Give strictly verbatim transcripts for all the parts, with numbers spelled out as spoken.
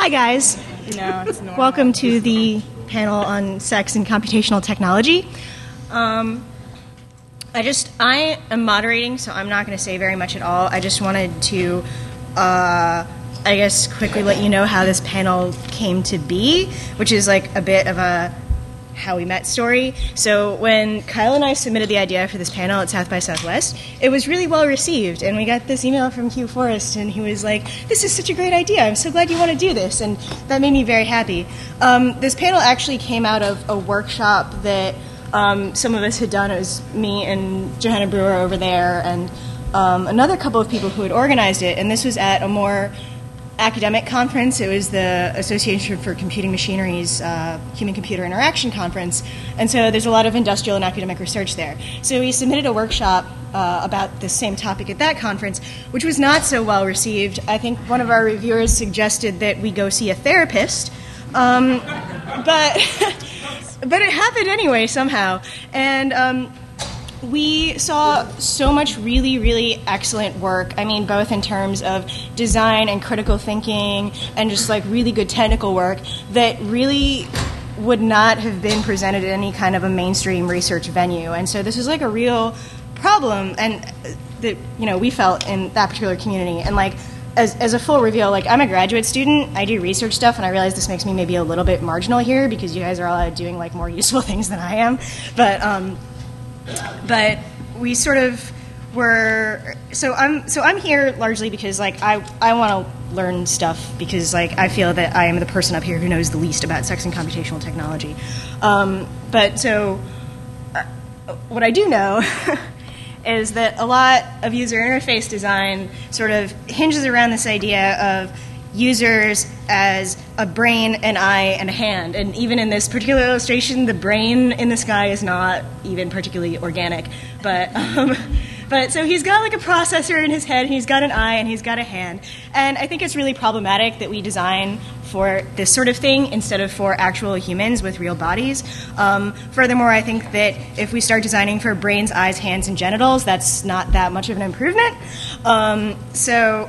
Hi, guys. No, it's normal. Welcome to the panel on sex and computational technology. Um, I just, I am moderating, so I'm not going to say very much at all. I just wanted to, uh, I guess, quickly let you know how this panel came to be, which is like a bit of a how we met story. So when Kyle and I submitted the idea for this panel at South by Southwest, it was really well received, and we got this email from Hugh Forrest, and he was like, this is such a great idea, I'm so glad you want to do this, and that made me very happy. Um, this panel actually came out of a workshop that um, some of us had done. It was me and Johanna Brewer over there, and um, another couple of people who had organized it, and this was at a more academic conference. It was the Association for Computing Machinery's uh, Human-Computer Interaction Conference, and so there's a lot of industrial and academic research there. So we submitted a workshop uh, about the same topic at that conference, which was not so well received. I think one of our reviewers suggested that we go see a therapist, um, but but it happened anyway somehow, and um, we saw so much really, really excellent work. I mean, both in terms of design and critical thinking and just like really good technical work that really would not have been presented at any kind of a mainstream research venue. And so this is like a real problem, and that, you know, we felt in that particular community. And like, as as a full reveal, like, I'm a graduate student, I do research stuff, and I realize this makes me maybe a little bit marginal here because you guys are all doing like more useful things than I am. But um But we sort of were so I'm so I'm here largely because like I I want to learn stuff because like I feel that I am the person up here who knows the least about sex and computational technology. Um, but so uh, what I do know is that a lot of user interface design sort of hinges around this idea of users as a brain, an eye, and a hand. And even in this particular illustration, the brain in this guy is not even particularly organic. But um, but so he's got like a processor in his head, and he's got an eye, and he's got a hand. And I think it's really problematic that we design for this sort of thing instead of for actual humans with real bodies. Um, furthermore, I think that if we start designing for brains, eyes, hands, and genitals, that's not that much of an improvement. Um, so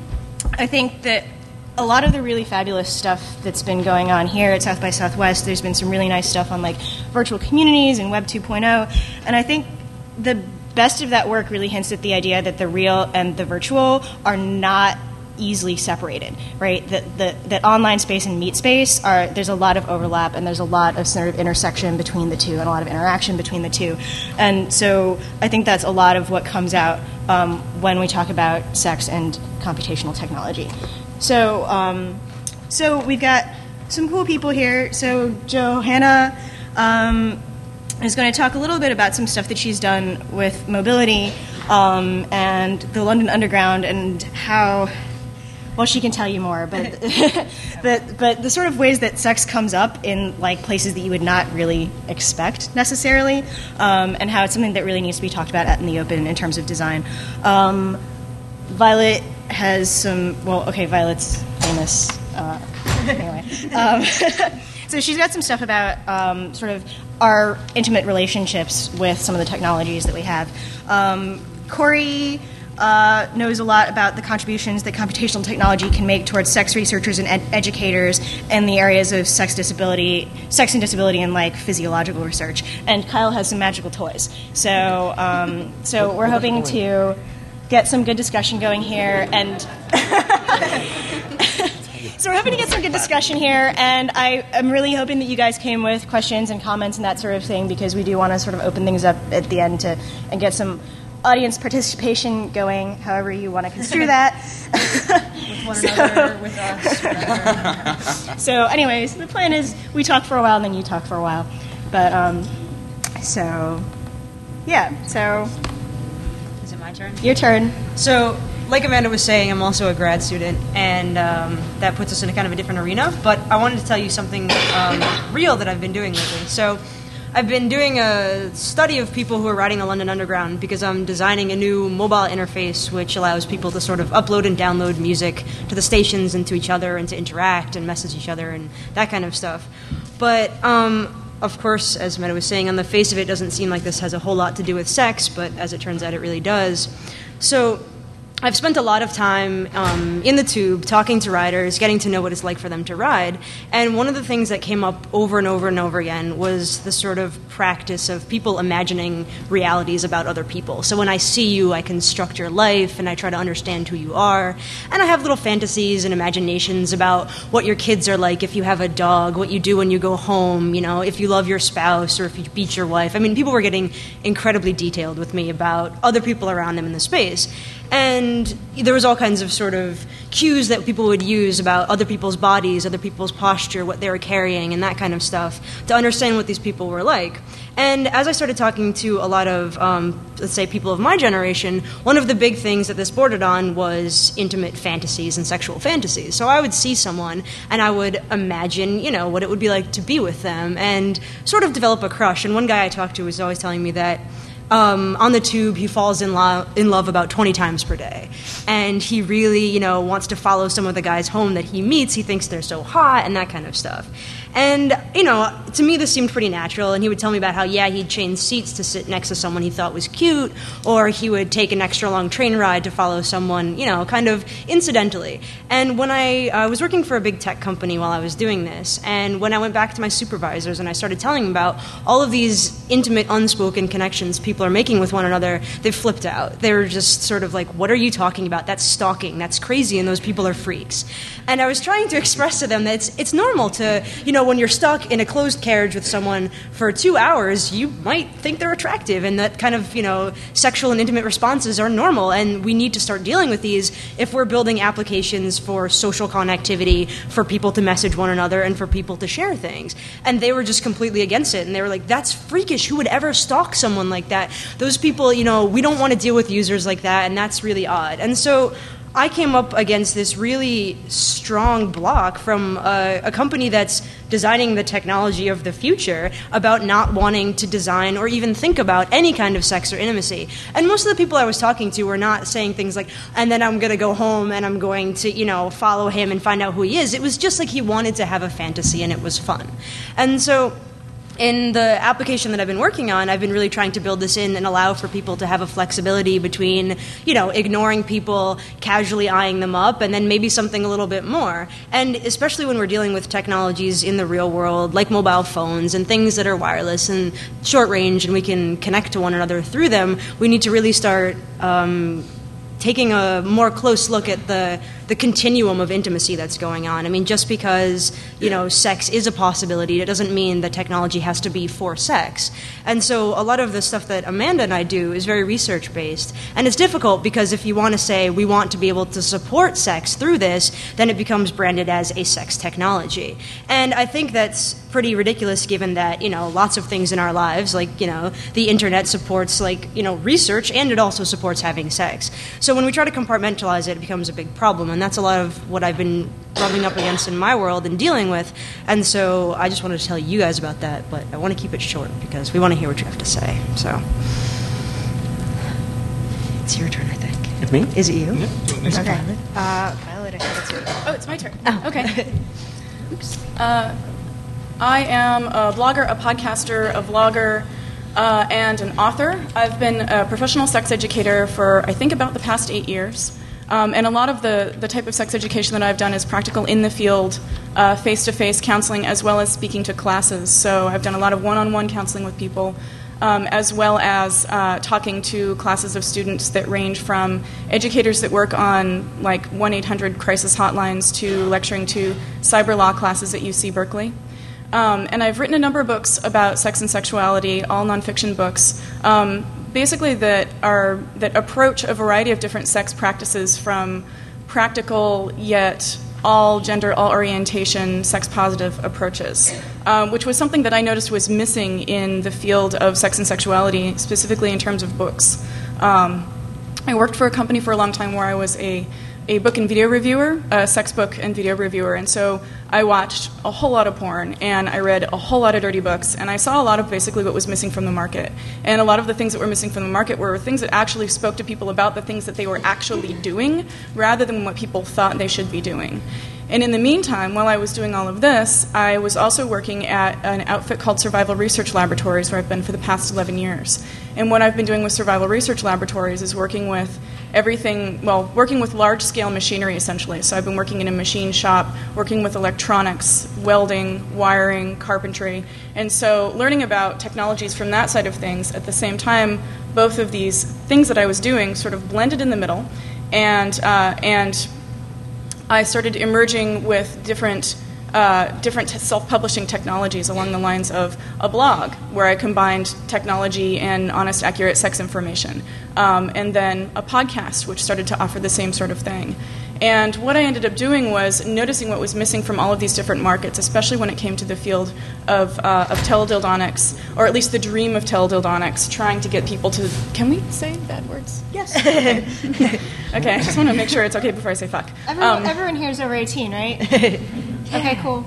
I think that a lot of the really fabulous stuff that's been going on here at South by Southwest, there's been some really nice stuff on like virtual communities and Web two point oh, and I think the best of that work really hints at the idea that the real and the virtual are not easily separated, right? That the, that online space and meet space are, there's a lot of overlap, and there's a lot of sort of intersection between the two and a lot of interaction between the two. And so I think that's a lot of what comes out um, when we talk about sex and computational technology. So, um, so we've got some cool people here. So Johanna um, is going to talk a little bit about some stuff that she's done with mobility um, and the London Underground and how, well, she can tell you more, but but but the sort of ways that sex comes up in like places that you would not really expect necessarily, um, and how it's something that really needs to be talked about out in the open in terms of design. Um, Violet has some, well, okay, Violet's famous, uh, anyway. Um, so she's got some stuff about um, sort of our intimate relationships with some of the technologies that we have. Um, Corey uh, knows a lot about the contributions that computational technology can make towards sex researchers and ed- educators in the areas of sex disability, sex and disability and like physiological research. And Kyle has some magical toys. So, um, so we're hoping to get some good discussion going here, and so we're hoping to get some good discussion here, and I am really hoping that you guys came with questions and comments and that sort of thing, because we do want to sort of open things up at the end to and get some audience participation going, however you want to construe that. With one another, so, with us, whatever. So anyways, the plan is we talk for a while and then you talk for a while. But, um, so, yeah, so... Is it my turn? Your turn. So, like Amanda was saying, I'm also a grad student, and um, that puts us in a kind of a different arena, but I wanted to tell you something um, real that I've been doing lately. So, I've been doing a study of people who are riding the London Underground because I'm designing a new mobile interface which allows people to sort of upload and download music to the stations and to each other and to interact and message each other and that kind of stuff. But, um, of course, as Meta was saying, on the face of it, it doesn't seem like this has a whole lot to do with sex, but as it turns out, it really does. So I've spent a lot of time um, in the tube talking to riders, getting to know what it's like for them to ride. And one of the things that came up over and over and over again was the sort of practice of people imagining realities about other people. So when I see you, I construct your life and I try to understand who you are. And I have little fantasies and imaginations about what your kids are like if you have a dog, what you do when you go home, you know, if you love your spouse or if you beat your wife. I mean, people were getting incredibly detailed with me about other people around them in the space. And there was all kinds of sort of cues that people would use about other people's bodies, other people's posture, what they were carrying, and that kind of stuff to understand what these people were like. And as I started talking to a lot of, um, let's say, people of my generation, one of the big things that this bordered on was intimate fantasies and sexual fantasies. So I would see someone and I would imagine, you know, what it would be like to be with them and sort of develop a crush. And one guy I talked to was always telling me that Um, on the tube, he falls in, lo- in love about twenty times per day. And he really, you know, wants to follow some of the guys home that he meets. He thinks they're so hot and that kind of stuff. And, you know, to me this seemed pretty natural. And he would tell me about how, yeah, he'd change seats to sit next to someone he thought was cute, or he would take an extra long train ride to follow someone, you know, kind of incidentally. And when I uh, was working for a big tech company while I was doing this, and when I went back to my supervisors and I started telling them about all of these intimate, unspoken connections people are making with one another, they flipped out. They were just sort of like, what are you talking about? That's stalking. That's crazy, and those people are freaks. And I was trying to express to them that it's, it's normal to, you know, when you're stuck in a closed carriage with someone for two hours, you might think they're attractive, and that kind of, you know, sexual and intimate responses are normal, and we need to start dealing with these if we're building applications for social connectivity, for people to message one another, and for people to share things. And they were just completely against it, and they were like, that's freakish. Who would ever stalk someone like that? Those people, you know, we don't want to deal with users like that, and that's really odd. And so I came up against this really strong block from a, a company that's designing the technology of the future about not wanting to design or even think about any kind of sex or intimacy. And most of the people I was talking to were not saying things like, and then I'm going to go home and I'm going to, you know, follow him and find out who he is. It was just like he wanted to have a fantasy and it was fun. And so in the application that I've been working on, I've been really trying to build this in and allow for people to have a flexibility between, you know, ignoring people, casually eyeing them up, and then maybe something a little bit more. And especially when we're dealing with technologies in the real world, like mobile phones and things that are wireless and short range, and we can connect to one another through them, we need to really start um, taking a more close look at the the continuum of intimacy that's going on. I mean, just because, you know, sex is a possibility, it doesn't mean that technology has to be for sex. And so a lot of the stuff that Amanda and I do is very research-based. And it's difficult because if you want to say we want to be able to support sex through this, then it becomes branded as a sex technology. And I think that's pretty ridiculous given that, you know, lots of things in our lives, like, you know, the internet supports, like, you know, research, and it also supports having sex. So when we try to compartmentalize it, it becomes a big problem. And that's a lot of what I've been rubbing up against in my world and dealing with. And so I just wanted to tell you guys about that, but I want to keep it short because we want to hear what you have to say. So it's your turn, I think. It's me? Is it you? Yeah. Okay. Violet? Uh, Violet, I think it's you. Oh, it's my turn. Oh. Okay. Oops. Uh, I am a blogger, a podcaster, a vlogger, uh, and an author. I've been a professional sex educator for, I think, about the past eight years. Um, and a lot of the, the type of sex education that I've done is practical in the field, uh, face-to-face counseling, as well as speaking to classes. So I've done a lot of one-on-one counseling with people, um, as well as uh, talking to classes of students that range from educators that work on like one eight hundred crisis hotlines to lecturing to cyber law classes at U C Berkeley. Um, and I've written a number of books about sex and sexuality, all nonfiction books, um, basically that are that approach a variety of different sex practices from practical yet all gender, all orientation, sex-positive approaches, um, which was something that I noticed was missing in the field of sex and sexuality, specifically in terms of books. Um, I worked for a company for a long time where I was a a book and video reviewer, a sex book and video reviewer, and so I watched a whole lot of porn, and I read a whole lot of dirty books, and I saw a lot of basically what was missing from the market. And a lot of the things that were missing from the market were things that actually spoke to people about the things that they were actually doing, rather than what people thought they should be doing. And in the meantime, while I was doing all of this, I was also working at an outfit called Survival Research Laboratories, where I've been for the past eleven years. And what I've been doing with Survival Research Laboratories is working with everything, well, working with large-scale machinery, essentially. So I've been working in a machine shop, working with electronics, welding, wiring, carpentry. And so learning about technologies from that side of things, at the same time, both of these things that I was doing sort of blended in the middle. And, uh, and I started emerging with different Uh, different t- self-publishing technologies along the lines of a blog where I combined technology and honest, accurate sex information, um, and then a podcast which started to offer the same sort of thing. And what I ended up doing was noticing what was missing from all of these different markets, especially when it came to the field of, uh, of teledildonics, or at least the dream of teledildonics, trying to get people to... Can we say bad words? Yes. Okay, okay, I just want to make sure it's okay before I say fuck. Everyone, Um, everyone here is over eighteen, right? Okay, cool.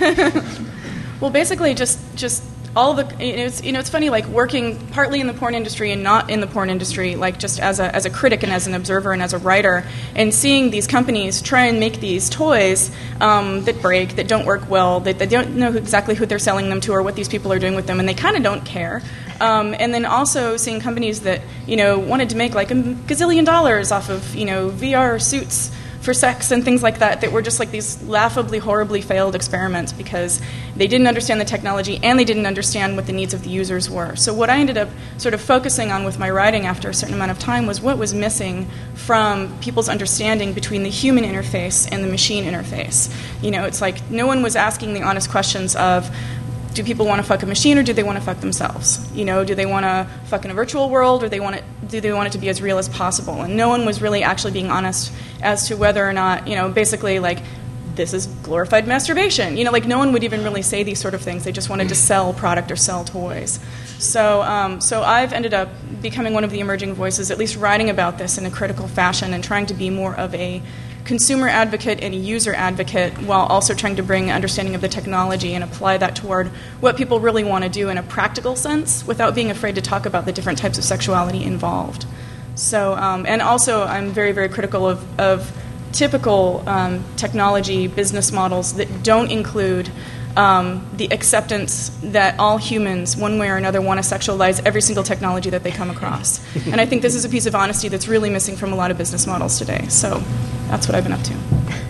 Well, basically, just just all the you know, it's you know it's funny, like working partly in the porn industry and not in the porn industry, like just as a as a critic and as an observer and as a writer, and seeing these companies try and make these toys um, that break, that don't work well, that they don't know exactly who they're selling them to or what these people are doing with them, and they kind of don't care. Um, and then also seeing companies that you know wanted to make like a gazillion dollars off of you know V R suits for sex and things like that, that were just like these laughably, horribly failed experiments because they didn't understand the technology and they didn't understand what the needs of the users were. So what I ended up sort of focusing on with my writing after a certain amount of time was what was missing from people's understanding between the human interface and the machine interface. You know, it's like no one was asking the honest questions of, do people want to fuck a machine or do they want to fuck themselves? You know, do they want to fuck in a virtual world or they want it, do they want it to be as real as possible? And no one was really actually being honest as to whether or not, you know, basically like this is glorified masturbation. You know, like no one would even really say these sort of things. They just wanted to sell product or sell toys. So, um, so I've ended up becoming one of the emerging voices, at least writing about this in a critical fashion and trying to be more of a consumer advocate and a user advocate while also trying to bring understanding of the technology and apply that toward what people really want to do in a practical sense without being afraid to talk about the different types of sexuality involved. So, um, and also I'm very, very critical of, of typical um, technology business models that don't include um, the acceptance that all humans, one way or another, want to sexualize every single technology that they come across. And I think this is a piece of honesty that's really missing from a lot of business models today. So that's what I've been up to.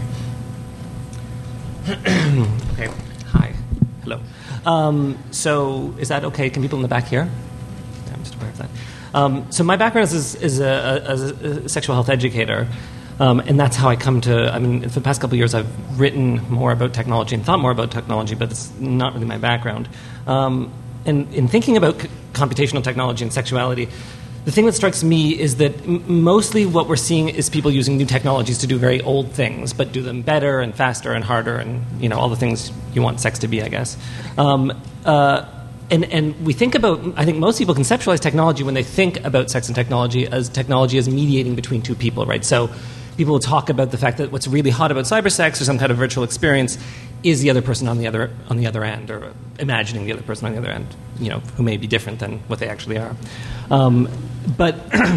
Okay. Hi. Hello. Um, so is that okay? Can people in the back hear? Yeah, I'm just aware of that. Um, so my background is, is a, a, a sexual health educator. Um, and that's how I come to, I mean, for the past couple of years, I've written more about technology and thought more about technology, but it's not really my background. Um, and in thinking about c- computational technology and sexuality, the thing that strikes me is that m- mostly what we're seeing is people using new technologies to do very old things, but do them better and faster and harder and, you know, all the things you want sex to be, I guess. Um, uh, And, and we think about, I think most people conceptualize technology when they think about sex and technology as technology as mediating between two people, right? So people will talk about the fact that what's really hot about cybersex or some kind of virtual experience is the other person on the other on the other end, or imagining the other person on the other end, you know, who may be different than what they actually are. Um, but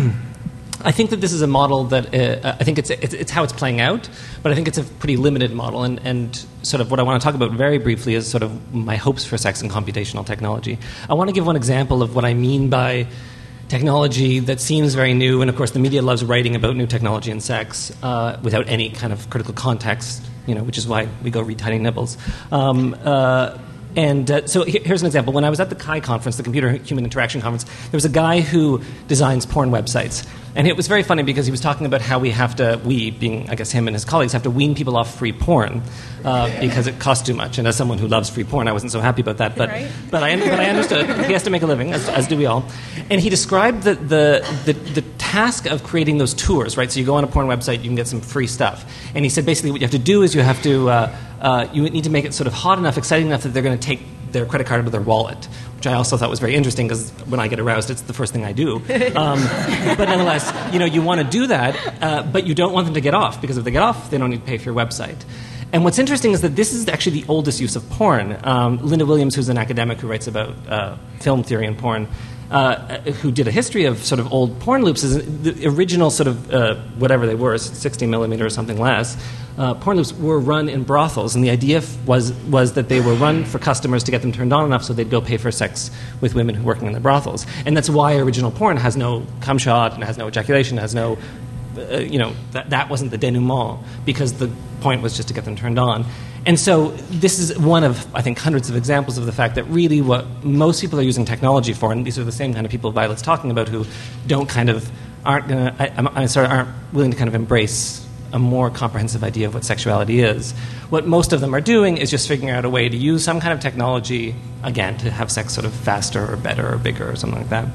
I think that this is a model that uh, I think it's, it's it's how it's playing out, but I think it's a pretty limited model. And, and sort of what I want to talk about very briefly is sort of my hopes for sex and computational technology. I want to give one example of what I mean by technology that seems very new, and of course the media loves writing about new technology and sex uh, without any kind of critical context, you know, which is why we go read Tiny Nibbles. Um, uh, And uh, so here's an example. When I was at the C H I conference, the Computer Human Interaction Conference, there was a guy who designs porn websites. And it was very funny because he was talking about how we have to, we, being, I guess, him and his colleagues, have to wean people off free porn uh, because it costs too much. And as someone who loves free porn, I wasn't so happy about that. But right. but, I, but I understood. He has to make a living, as, as do we all. And he described the, the, the, the task of creating those tours, right? So you go on a porn website, you can get some free stuff. And he said basically what you have to do is you have to, uh, uh, you need to make it sort of hot enough, exciting enough that they're going to take their credit card out of their wallet, which I also thought was very interesting because when I get aroused, it's the first thing I do. Um, but nonetheless, you know, you want to do that, uh, but you don't want them to get off because if they get off, they don't need to pay for your website. And what's interesting is that this is actually the oldest use of porn. Um, Linda Williams, who's an academic who writes about uh, film theory and porn, uh, who did a history of sort of old porn loops, is the original sort of uh, whatever they were, sixty millimeter or something less. Uh, porn loops were run in brothels, and the idea f- was was that they were run for customers to get them turned on enough so they'd go pay for sex with women who were working in the brothels. And that's why original porn has no cum shot and has no ejaculation, has no uh, you know, that, that wasn't the denouement, because the point was just to get them turned on. And so this is one of, I think, hundreds of examples of the fact that really what most people are using technology for, and these are the same kind of people Violet's talking about, who don't kind of, aren't going to, I'm, I'm sorry, aren't willing to kind of embrace a more comprehensive idea of what sexuality is. What most of them are doing is just figuring out a way to use some kind of technology, again, to have sex sort of faster or better or bigger or something like that.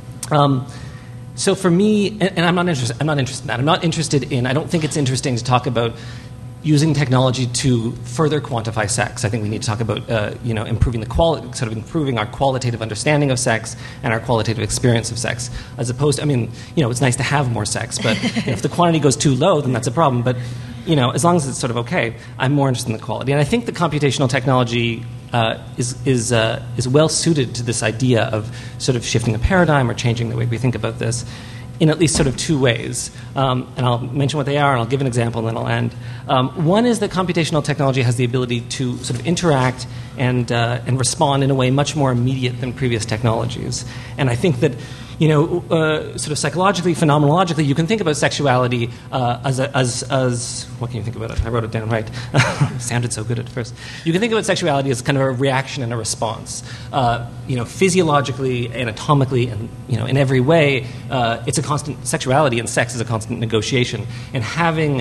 Um, so for me, and, and I'm not interested, I'm not interested in that. I'm not interested in, I don't think it's interesting to talk about using technology to further quantify sex. I think we need to talk about, uh, you know, improving the quality, sort of improving our qualitative understanding of sex and our qualitative experience of sex, as opposed to, I mean, you know, it's nice to have more sex, but you know, if the quantity goes too low, then that's a problem. But, you know, as long as it's sort of okay, I'm more interested in the quality. And I think the computational technology uh, is is uh, is well suited to this idea of sort of shifting a paradigm or changing the way we think about this, in at least sort of two ways. Um, and I'll mention what they are, and I'll give an example, and then I'll end. Um, one is that computational technology has the ability to sort of interact and, uh, and respond in a way much more immediate than previous technologies. And I think that, you know, uh, sort of psychologically, phenomenologically, you can think about sexuality uh, as, a, as, as, what can you think about it? I wrote it down right. Sounded so good at first. You can think about sexuality as kind of a reaction and a response. Uh, you know, physiologically, anatomically, and, you know, in every way, uh, it's a constant, sexuality and sex is a constant negotiation. And having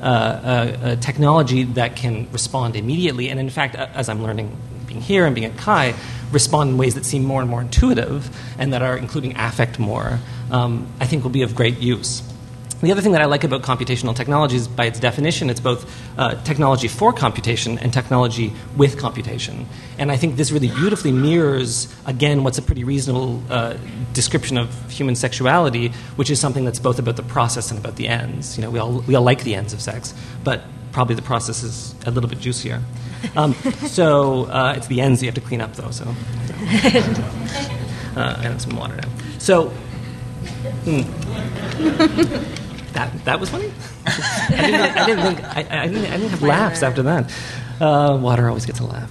uh, a, a technology that can respond immediately, and in fact, as I'm learning being here and being at Chi, respond in ways that seem more and more intuitive and that are including affect more, um, I think will be of great use. The other thing that I like about computational technology is, by its definition, it's both uh, technology for computation and technology with computation. And I think this really beautifully mirrors, again, what's a pretty reasonable uh, description of human sexuality, which is something that's both about the process and about the ends. You know, we all, we all like the ends of sex, but probably the process is a little bit juicier. Um, so uh, it's the ends you have to clean up, though. So, you know. uh, I have some water now. So mm, that that was funny. I didn't, I didn't think I, I, didn't, I didn't have laughs after that. Uh, water always gets a laugh.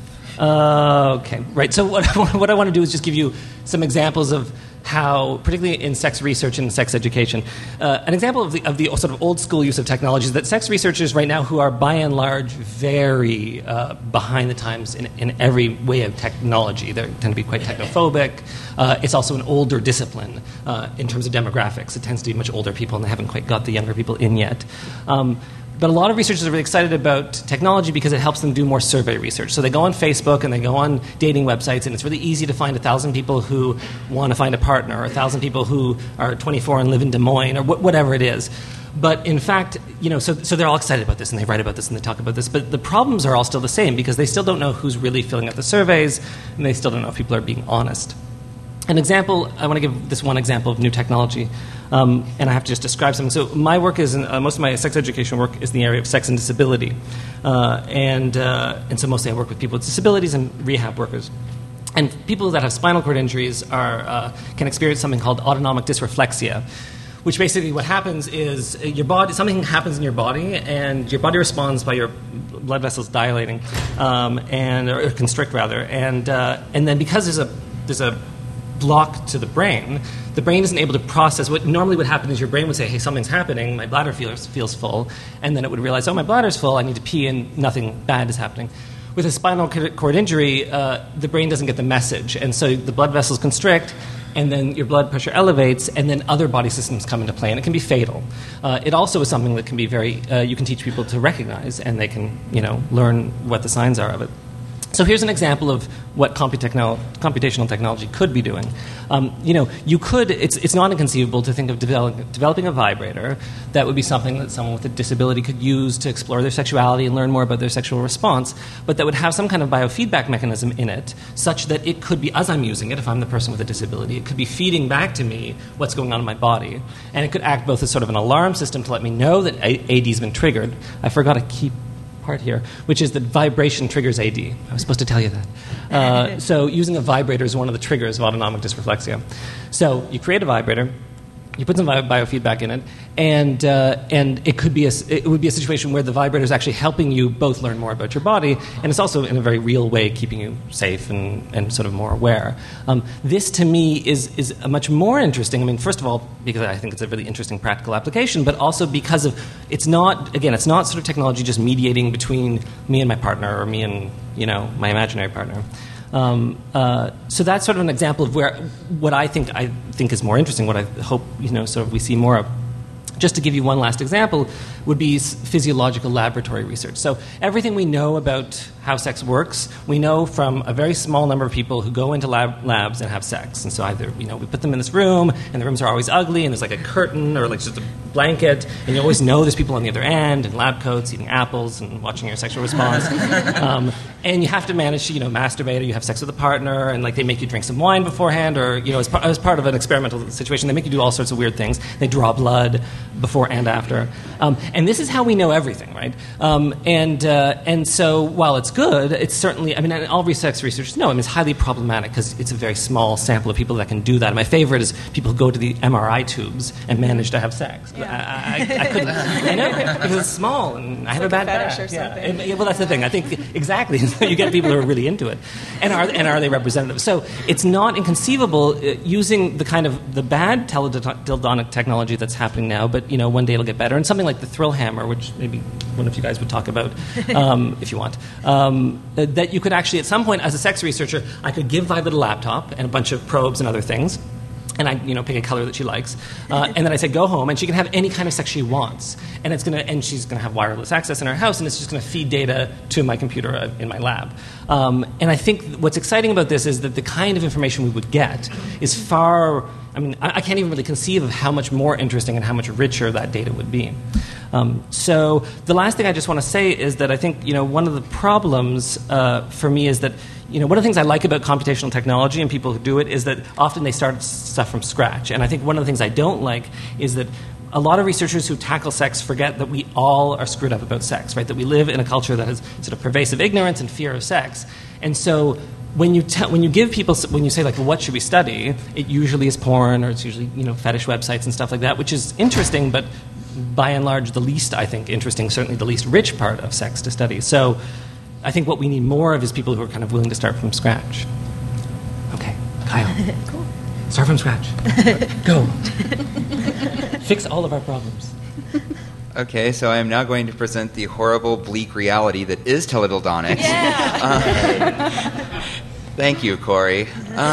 Uh, okay, right. So what what I want to do is just give you some examples of how, particularly in sex research and sex education, uh, an example of the, of the sort of old school use of technology is that sex researchers right now, who are by and large very uh, behind the times in, in every way of technology, they tend to be quite technophobic. Uh, it's also an older discipline uh, in terms of demographics. It tends to be much older people, and they haven't quite got the younger people in yet. Um, But a lot of researchers are really excited about technology because it helps them do more survey research. So they go on Facebook and they go on dating websites, and it's really easy to find a thousand people who want to find a partner, or a thousand people who are twenty-four and live in Des Moines, or wh- whatever it is. But in fact, you know, so, so they're all excited about this, and they write about this, and they talk about this. But the problems are all still the same, because they still don't know who's really filling out the surveys, and they still don't know if people are being honest. An example, I want to give this one example of new technology, um, and I have to just describe something. So my work is, in, uh, most of my sex education work is in the area of sex and disability. Uh, and, uh, and so mostly I work with people with disabilities and rehab workers. And people that have spinal cord injuries are, uh, can experience something called autonomic dysreflexia, which basically what happens is your body, something happens in your body, and your body responds by your blood vessels dilating, um, and, or constrict rather. And, uh, and then because there's a, there's a block to the brain, the brain isn't able to process. What normally would happen is your brain would say, hey, something's happening, my bladder feels, feels full, and then it would realize, oh, my bladder's full, I need to pee, and nothing bad is happening. With a spinal cord injury, uh, the brain doesn't get the message, and so the blood vessels constrict, and then your blood pressure elevates, and then other body systems come into play, and it can be fatal. Uh, it also is something that can be very, uh, you can teach people to recognize, and they can, you know, learn what the signs are of it. So here's an example of what computechno- computational technology could be doing. Um, you know, you could, it's, it's not inconceivable to think of develop, developing a vibrator that would be something that someone with a disability could use to explore their sexuality and learn more about their sexual response, but that would have some kind of biofeedback mechanism in it, such that it could be, as I'm using it, if I'm the person with a disability, it could be feeding back to me what's going on in my body. And it could act both as sort of an alarm system to let me know that A D has been triggered. I forgot a key part here, which is that vibration triggers A D. I was supposed to tell you that. Uh, so using a vibrator is one of the triggers of autonomic dysreflexia. So you create a vibrator, you put some bio- biofeedback in it, and uh, and it could be a, it would be a situation where the vibrator is actually helping you both learn more about your body, and it's also in a very real way keeping you safe and, and sort of more aware. Um, this to me is is a much more interesting. I mean, first of all, because I think it's a really interesting practical application, but also because of it's not again, it's not sort of technology just mediating between me and my partner or me and you know my imaginary partner. Um, uh, so that's sort of an example of where what I think I think is more interesting, what I hope you know sort of we see more of. Just to give you one last example, would be physiological laboratory research. So everything we know about how sex works, we know from a very small number of people who go into lab, labs and have sex. And so either, you know, we put them in this room, and the rooms are always ugly, and there's like a curtain or like just a blanket, and you always know there's people on the other end in lab coats eating apples and watching your sexual response. um, and you have to manage to, you know, masturbate, or you have sex with a partner, and like they make you drink some wine beforehand, or, you know, as, par- as part of an experimental situation, they make you do all sorts of weird things. They draw blood before and after. Um, and this is how we know everything, right? Um, and uh, and so while it's good, it's certainly, I mean, and all sex researchers know, I mean, it's highly problematic because it's a very small sample of people that can do that. And my favorite is people who go to the M R I tubes and manage to have sex. Yeah. I, I, I couldn't, I know, because it's small and I have like a bad fetish back. or something. Yeah. And, well, that's the thing. I think exactly. You get people who are really into it. And are, and are they representative? So it's not inconceivable uh, using the kind of the bad teledildonic technology that's happening now, but, you know, one day it'll get better. And something like the Thrill Hammer, which maybe one of you guys would talk about um, if you want, um, that you could actually, at some point, as a sex researcher, I could give Violet a laptop and a bunch of probes and other things, and I, you know, pick a color that she likes, uh, and then I say go home, and she can have any kind of sex she wants, and it's gonna, and she's gonna have wireless access in her house, and it's just gonna feed data to my computer in my lab. Um, and I think what's exciting about this is that the kind of information we would get is far. I mean, I, I can't even really conceive of how much more interesting and how much richer that data would be. Um, so the last thing I just want to say is that I think, you know, one of the problems uh, for me is that, you know, one of the things I like about computational technology and people who do it is that often they start stuff from scratch. And I think one of the things I don't like is that a lot of researchers who tackle sex forget that we all are screwed up about sex, right? That we live in a culture that has sort of pervasive ignorance and fear of sex. And so when you te- when you give people, when you say, like, well, what should we study, it usually is porn, or it's usually, you know, fetish websites and stuff like that, which is interesting, but by and large the least, I think, interesting, certainly the least rich part of sex to study. So I think what we need more of is people who are kind of willing to start from scratch. Okay, Kyle. Cool. Start from scratch. Go. Fix all of our problems. Okay, so I am now going to present the horrible, bleak reality that is teledildonics. Yeah. Uh, thank you, Corey.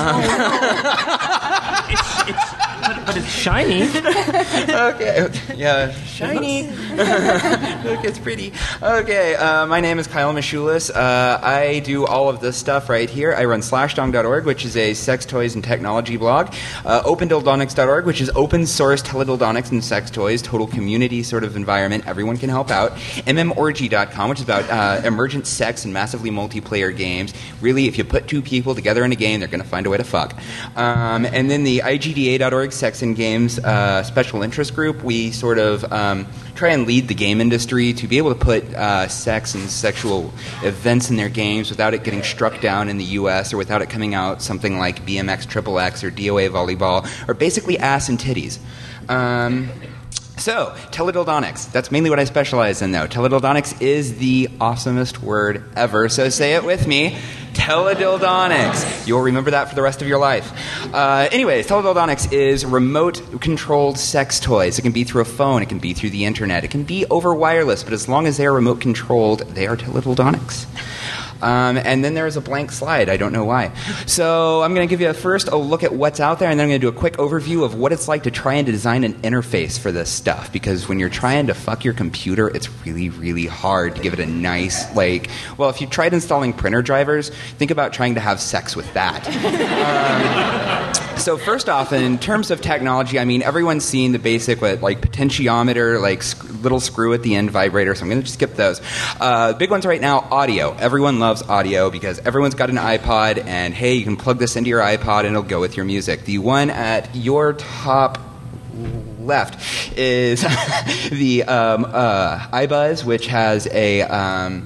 Uh, it's, it's, but, but it's shiny. Okay, yeah, shiny. Look, it's pretty. Okay, uh, my name is Kyle Mishulis. Uh, I do all of this stuff right here. I run slashdong dot org, which is a sex toys and technology blog. Uh, open dildonics dot org, which is open source teledildonics and sex toys, total community sort of environment. Everyone can help out. M M orgy dot com, which is about uh, emergent sex and massively multiplayer games. Really, if you put two people together in a game, they're going to find a way to fuck. Um, and then the I G D A dot org Sex and Games uh, special interest group. We sort of um, try and lead the game industry to be able to put uh, sex and sexual events in their games without it getting struck down in the U S or without it coming out something like B M X Triple X or D O A Volleyball, or basically ass and titties. Um, So, teledildonics. That's mainly what I specialize in, though. Teledildonics is the awesomest word ever, so say it with me. Teledildonics. You'll remember that for the rest of your life. Uh, anyways, teledildonics is remote-controlled sex toys. It can be through a phone. It can be through the internet. It can be over wireless, but as long as they are remote-controlled, they are teledildonics. Um, and then there is a blank slide. I don't know why. So I'm going to give you first a look at what's out there, and then I'm going to do a quick overview of what it's like to try and design an interface for this stuff. Because when you're trying to fuck your computer, it's really, really hard to give it a nice, like, well, if you tried installing printer drivers, think about trying to have sex with that. um, so first off, in terms of technology, I mean, everyone's seen the basic, like, potentiometer, like, sc- little screw at the end vibrator, so I'm going to just skip those. Uh, big ones right now, audio. Everyone loves audio because everyone's got an iPod, and hey, you can plug this into your iPod and it'll go with your music. The one at your top left is the um, uh, iBuzz, which has a um,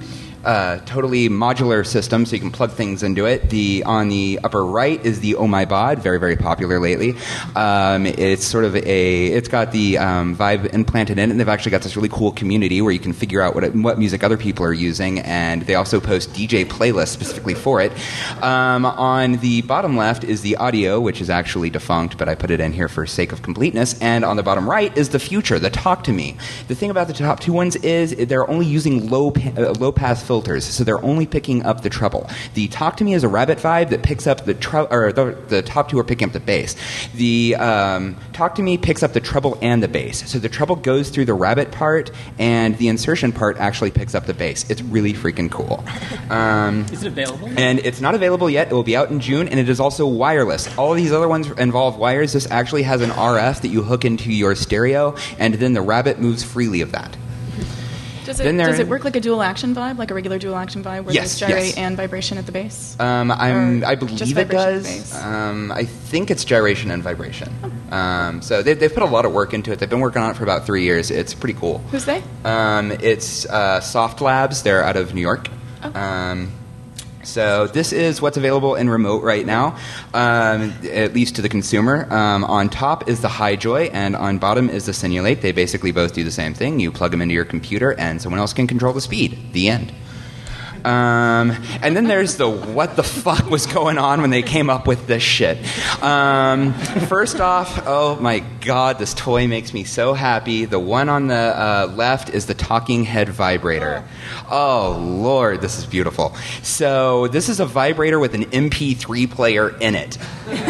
uh, totally modular system, so you can plug things into it. The on the upper right is the Oh My Bod, very very popular lately. Um, it's sort of a it's got the um, Vibe implanted in it, and they've actually got this really cool community where you can figure out what it, what music other people are using, and they also post D J playlists specifically for it. Um, on the bottom left is the audio, which is actually defunct, but I put it in here for sake of completeness. And on the bottom right is the future, the Talk to Me. The thing about the top two ones is they're only using low uh, low pass filters, so they're only picking up the treble. The Talk to Me is a Rabbit Vibe that picks up the tre- or the, the top two are picking up the bass. The um, Talk to Me picks up the treble and the bass. So the treble goes through the Rabbit part, and the insertion part actually picks up the bass. It's really freaking cool. Um, is it available? And it's not available yet. It will be out in June, and it is also wireless. All of these other ones involve wires. This actually has an R F that you hook into your stereo, and then the Rabbit moves freely of that. Does it, does it work like a dual action vibe, like a regular dual action vibe, where yes, there's gyrate yes. and vibration at the base? Um, I'm, or I believe it does. Um, I think it's gyration and vibration. Oh. Um, so they, they've put a lot of work into it. They've been working on it for about three years. It's pretty cool. Who's they? Um, it's uh, Soft Labs. They're out of New York. Oh. Um, So this is what's available in remote right now, um, at least to the consumer. Um, on top is the HiJoy, and on bottom is the Simulate. They basically both do the same thing. You plug them into your computer, and someone else can control the speed. The end. Um, and then there's the what the fuck was going on when they came up with this shit. Um, first off, oh my god, this toy makes me so happy. The one on the uh, left is the talking head vibrator. Oh lord, this is beautiful. So this is a vibrator with an M P three player in it.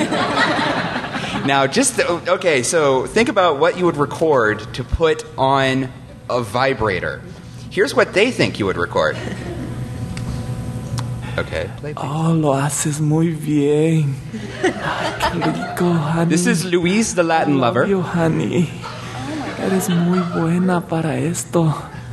Now, just the, okay, so think about what you would record to put on a vibrator. Here's what they think you would record. Okay, play, please. Oh, lo haces muy bien. Qué rico, honey. This is Luis, the Latin love lover. You, honey. Eres muy buena para esto.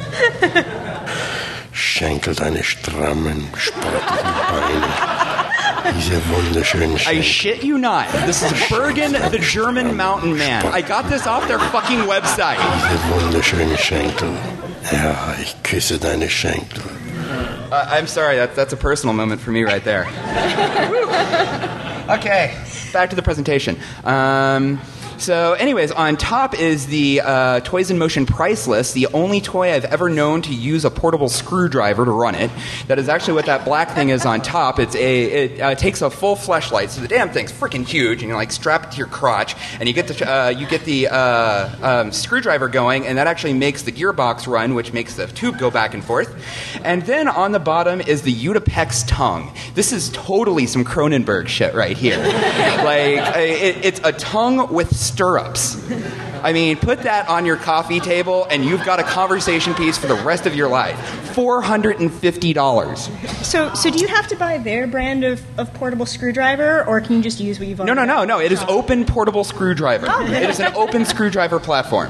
Schenkel deine strammen, sportlichen Beine. Diese wunderschönen Schenkel. I shit you not. This is Bergen, the German mountain man. I got this off their fucking website. Diese wunderschönen Schenkel. Ja, ich küsse deine Schenkel. Uh, I'm sorry, that, that's a personal moment for me right there. Okay, back to the presentation. Um, so anyways, on top is the uh, Toys in Motion price list, the only toy I've ever known to use a portable screwdriver to run it. That is actually what that black thing is on top. It's a It uh, takes a full fleshlight, so the damn thing's freaking huge, and you like strap it to your crotch, and you get the, uh, you get the uh, um, screwdriver going, and that actually makes the gearbox run, which makes the tube go back and forth. And then on the bottom is the Udapex tongue. This is totally some Cronenberg shit right here. Like, it, it's a tongue with stirrups. I mean, put that on your coffee table and you've got a conversation piece for the rest of your life. four hundred fifty dollars. So, so do you have to buy their brand of, of portable screwdriver, or can you just use what you've No, already no, no, got? no. It is open portable screwdriver. Oh, It is an open screwdriver platform.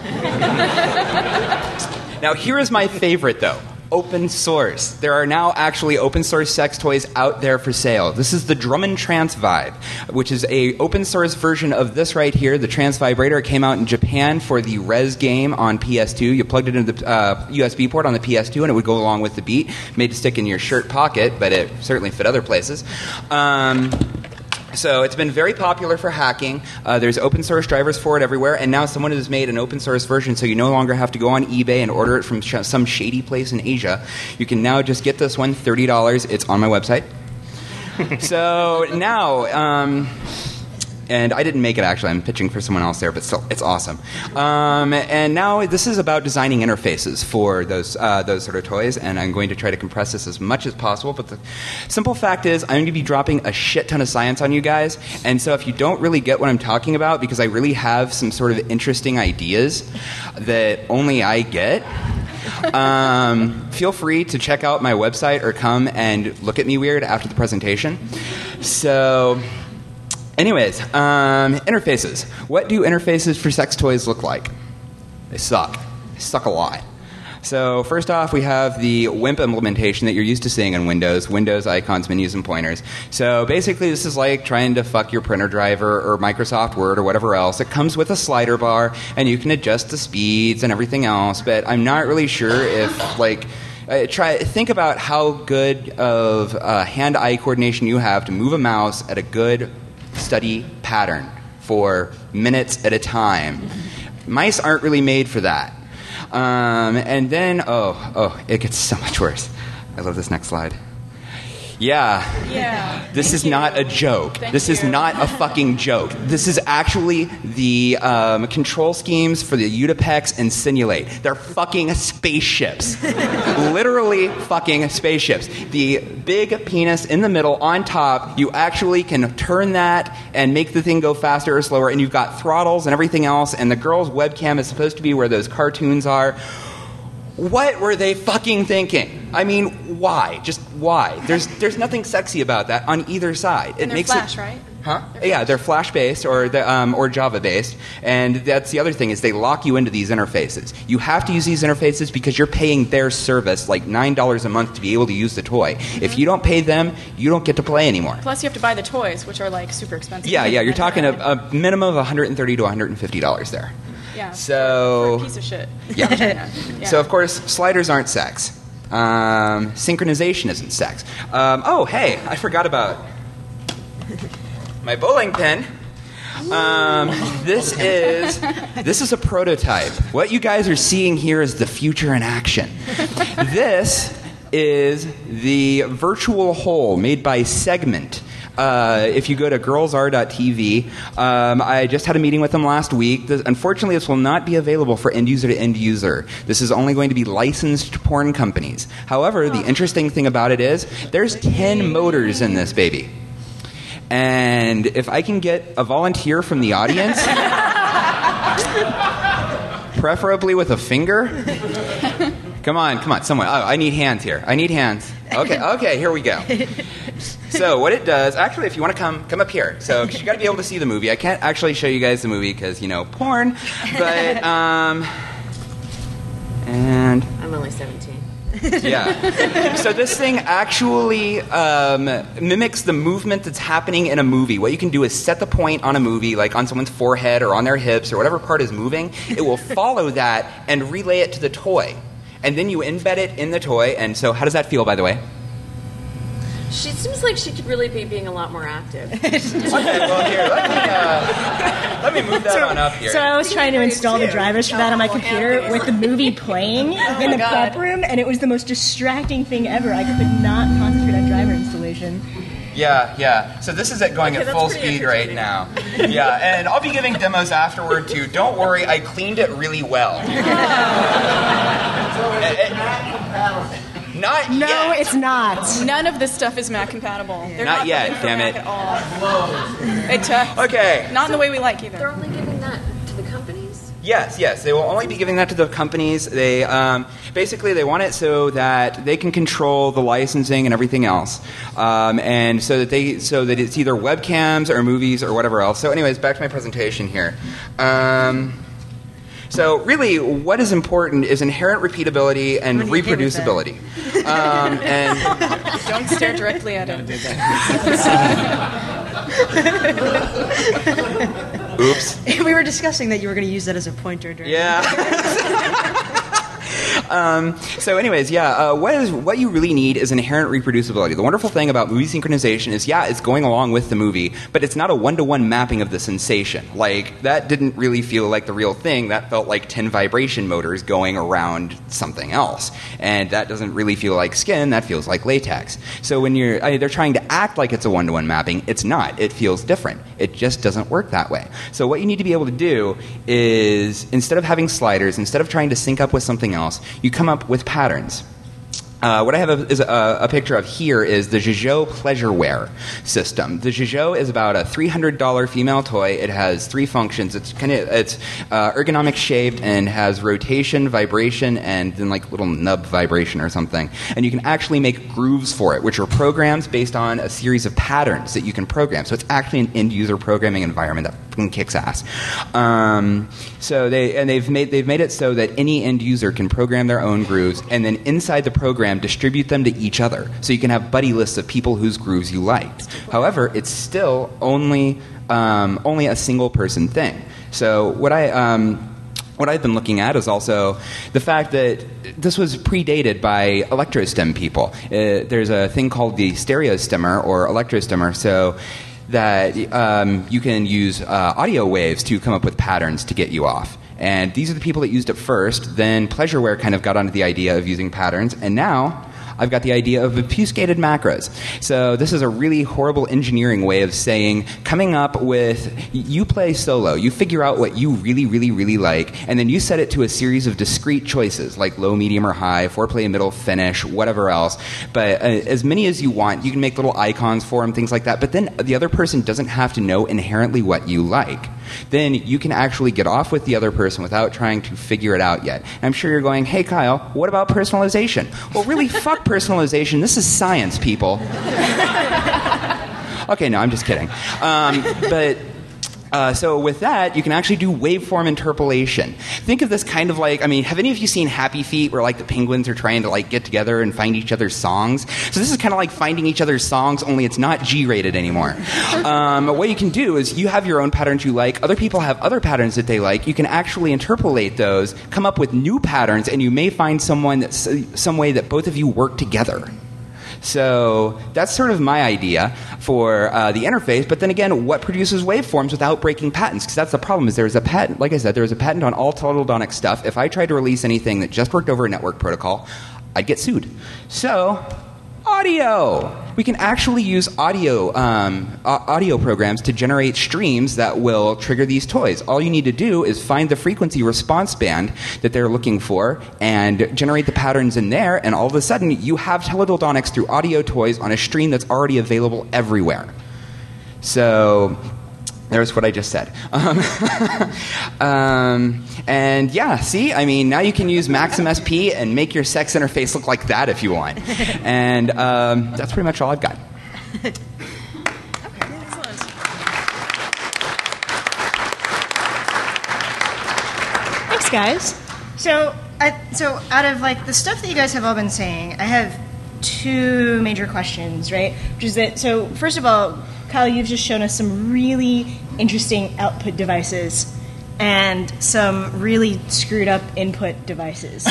Now, here is my favorite, though. Open source. There are now actually open source sex toys out there for sale. This is the Drummond Trance Vibe, which is a open source version of this right here, the Trance Vibrator. It came out in Japan for the Res game on P S two. You plugged it into the uh, U S B port on the P S two, and it would go along with the beat. Made to stick in your shirt pocket, but it certainly fit other places. Um... So it's been very popular for hacking. Uh, there's open source drivers for it everywhere, and now someone has made an open source version, so you no longer have to go on eBay and order it from sh- some shady place in Asia. You can now just get this one, thirty dollars. It's on my website. So now, um, and I didn't make it actually. I'm pitching for someone else there, but still, it's awesome. Um, and now this is about designing interfaces for those uh, those sort of toys, and I'm going to try to compress this as much as possible. But the simple fact is, I'm going to be dropping a shit ton of science on you guys, and so if you don't really get what I'm talking about, because I really have some sort of interesting ideas that only I get, um, feel free to check out my website or come and look at me weird after the presentation. So... Anyways, um, interfaces. What do interfaces for sex toys look like? They suck. They suck a lot. So first off, we have the WIMP implementation that you're used to seeing in Windows, Windows icons, menus, and pointers. So basically this is like trying to fuck your printer driver or Microsoft Word or whatever else. It comes with a slider bar, and you can adjust the speeds and everything else, but I'm not really sure if, like, Uh, try think about how good of uh, hand-eye coordination you have to move a mouse at a good steady pattern for minutes at a time. Mice aren't really made for that. Um, and then, oh, oh, it gets so much worse. I love this next slide. Yeah. Yeah. This Thank is you. not a joke. Thank this is you. not a fucking joke. This is actually the um, control schemes for the Utipex and Simulate. They're fucking spaceships. Literally fucking spaceships. The big penis in the middle on top, you actually can turn that and make the thing go faster or slower, and you've got throttles and everything else, and the girl's webcam is supposed to be where those cartoons are. What were they fucking thinking? I mean, why? Just why? There's there's nothing sexy about that on either side. It And they're makes Flash, it, right? Huh? Yeah, they're Flash based or the, um, or Java based, and that's the other thing is they lock you into these interfaces. You have to use these interfaces because you're paying their service like nine dollars a month to be able to use the toy. Mm-hmm. If you don't pay them, you don't get to play anymore. Plus, you have to buy the toys, which are like super expensive. Yeah, yeah, you're talking a, a minimum of one hundred thirty to one hundred fifty dollars there. Yeah. So for a piece of shit. Yeah. Yeah. Yeah. So of course, sliders aren't sex. Um, synchronization isn't sex. Um, oh, hey, I forgot about my bowling pin. Um, this is this is a prototype. What you guys are seeing here is the future in action. This is the virtual hole made by Segment. Uh, if you go to girls r dot t v, um, I just had a meeting with them last week. This, unfortunately, this will not be available for end user to end user. This is only going to be licensed to porn companies. However, the interesting thing about it is there's ten motors in this baby. And if I can get a volunteer from the audience, preferably with a finger. Come on, come on, someone. Oh, I need hands here. I need hands. Okay, okay, here we go. So what it does, actually, if you want to come, come up here. So cause you got to be able to see the movie. I can't actually show you guys the movie because you know porn, but um, and I'm only seventeen. Yeah. So this thing actually um, mimics the movement that's happening in a movie. What you can do is set the point on a movie, like on someone's forehead or on their hips or whatever part is moving. It will follow that and relay it to the toy. And then you embed it in the toy. And so how does that feel, by the way? She seems like she could really be being a lot more active. Okay, well, here, let me, uh, let me move that So, on up here. so I was trying to install the drivers for that on my computer with the movie playing in the God. prep room, and it was the most distracting thing ever. I could not concentrate on driver installation. Yeah, yeah. So this is it going Okay, at that's full pretty speed right now. Yeah, and I'll be giving demos afterward too. Don't worry, I cleaned it really well. It- it- not No, yet. it's not. None of this stuff is Mac compatible. They're Not not, yet, built for damn Mac it. At all. It uh, Okay. Not in the way we like They're either. only giving that to the companies? Yes, yes. They will only be giving that to the companies. They um, basically they want it so that they can control the licensing and everything else, um, and so that they so that it's either webcams or movies or whatever else. So, anyways, back to my presentation here. Um, so, really, what is important is inherent repeatability and I'm gonna get hit with that. reproducibility. Um, and Don't stare directly at it. oops. We were discussing that you were going to use that as a pointer during Yeah. um, so, anyways, yeah, uh, what is what you really need is inherent reproducibility. The wonderful thing about movie synchronization is, yeah, it's going along with the movie, but it's not a one-to-one mapping of the sensation. Like, that didn't really feel like the real thing. That felt like ten vibration motors going around something else. And that doesn't really feel like skin. That feels like latex. So when you're, I mean, they're trying to act like it's a one-to-one mapping. It's not. It feels different. It just doesn't work that way. So what you need to be able to do is, instead of having sliders, instead of trying to sync up with something else, you come up with patterns. Uh, what I have a, is a, a picture of here is the Zhizhou Pleasureware system. The Zhizhou is about a three hundred dollars female toy. It has three functions. It's kind of it's uh, ergonomic shaped and has rotation, vibration, and then like little nub vibration or something. And you can actually make grooves for it, which are programs based on a series of patterns that you can program. So it's actually an end user programming environment that fucking kicks ass. Um, so they and they've made they've made it so that any end user can program their own grooves, and then inside the program distribute them to each other. So you can have buddy lists of people whose grooves you liked. However, it's still only um, only a single person thing. So what I um, what I've been looking at is also the fact that this was predated by electrostim people. Uh, there's a thing called the stereostimmer or electrostimmer, so that um, you can use uh, audio waves to come up with patterns to get you off. And these are the people that used it first. Then Pleasureware kind of got onto the idea of using patterns, and now I've got the idea of obfuscated macros. So this is a really horrible engineering way of saying, coming up with, you play solo, you figure out what you really, really, really like, and then you set it to a series of discrete choices, like low, medium, or high, foreplay, middle, finish, whatever else. But uh, as many as you want, you can make little icons for them, things like that. But then the other person doesn't have to know inherently what you like. Then you can actually get off with the other person without trying to figure it out yet. And I'm sure you're going, hey, Kyle, what about personalization? Well, really, fuck personalization. This is science, people. Okay, no, I'm just kidding. Um, but... Uh, so with that, you can actually do waveform interpolation. Think of this kind of like, I mean, have any of you seen Happy Feet, where like the penguins are trying to like get together and find each other's songs? So this is kind of like finding each other's songs, only it's not G-rated anymore. Um, what you can do is you have your own patterns you like. Other people have other patterns that they like. You can actually interpolate those, come up with new patterns, and you may find someone that's, some way that both of you work together. So that's sort of my idea for uh, the interface. But then again, what produces waveforms without breaking patents? Because that's the problem. Is there's a patent. Like I said, there's a patent on all teledildonic stuff. If I tried to release anything that just worked over a network protocol, I'd get sued. So audio. We can actually use audio um, audio programs to generate streams that will trigger these toys. All you need to do is find the frequency response band that they're looking for and generate the patterns in there, and all of a sudden you have teledildonics through audio toys on a stream that's already available everywhere. So there's what I just said. Um, um, and yeah, see, I mean, now you can use Maxim S P and make your sex interface look like that if you want. And um, that's pretty much all I've got. Thanks, guys. So, I, so out of like the stuff that you guys have all been saying, I have two major questions, right? Which is that, so first of all, Kyle, you've just shown us some really interesting output devices and some really screwed up input devices.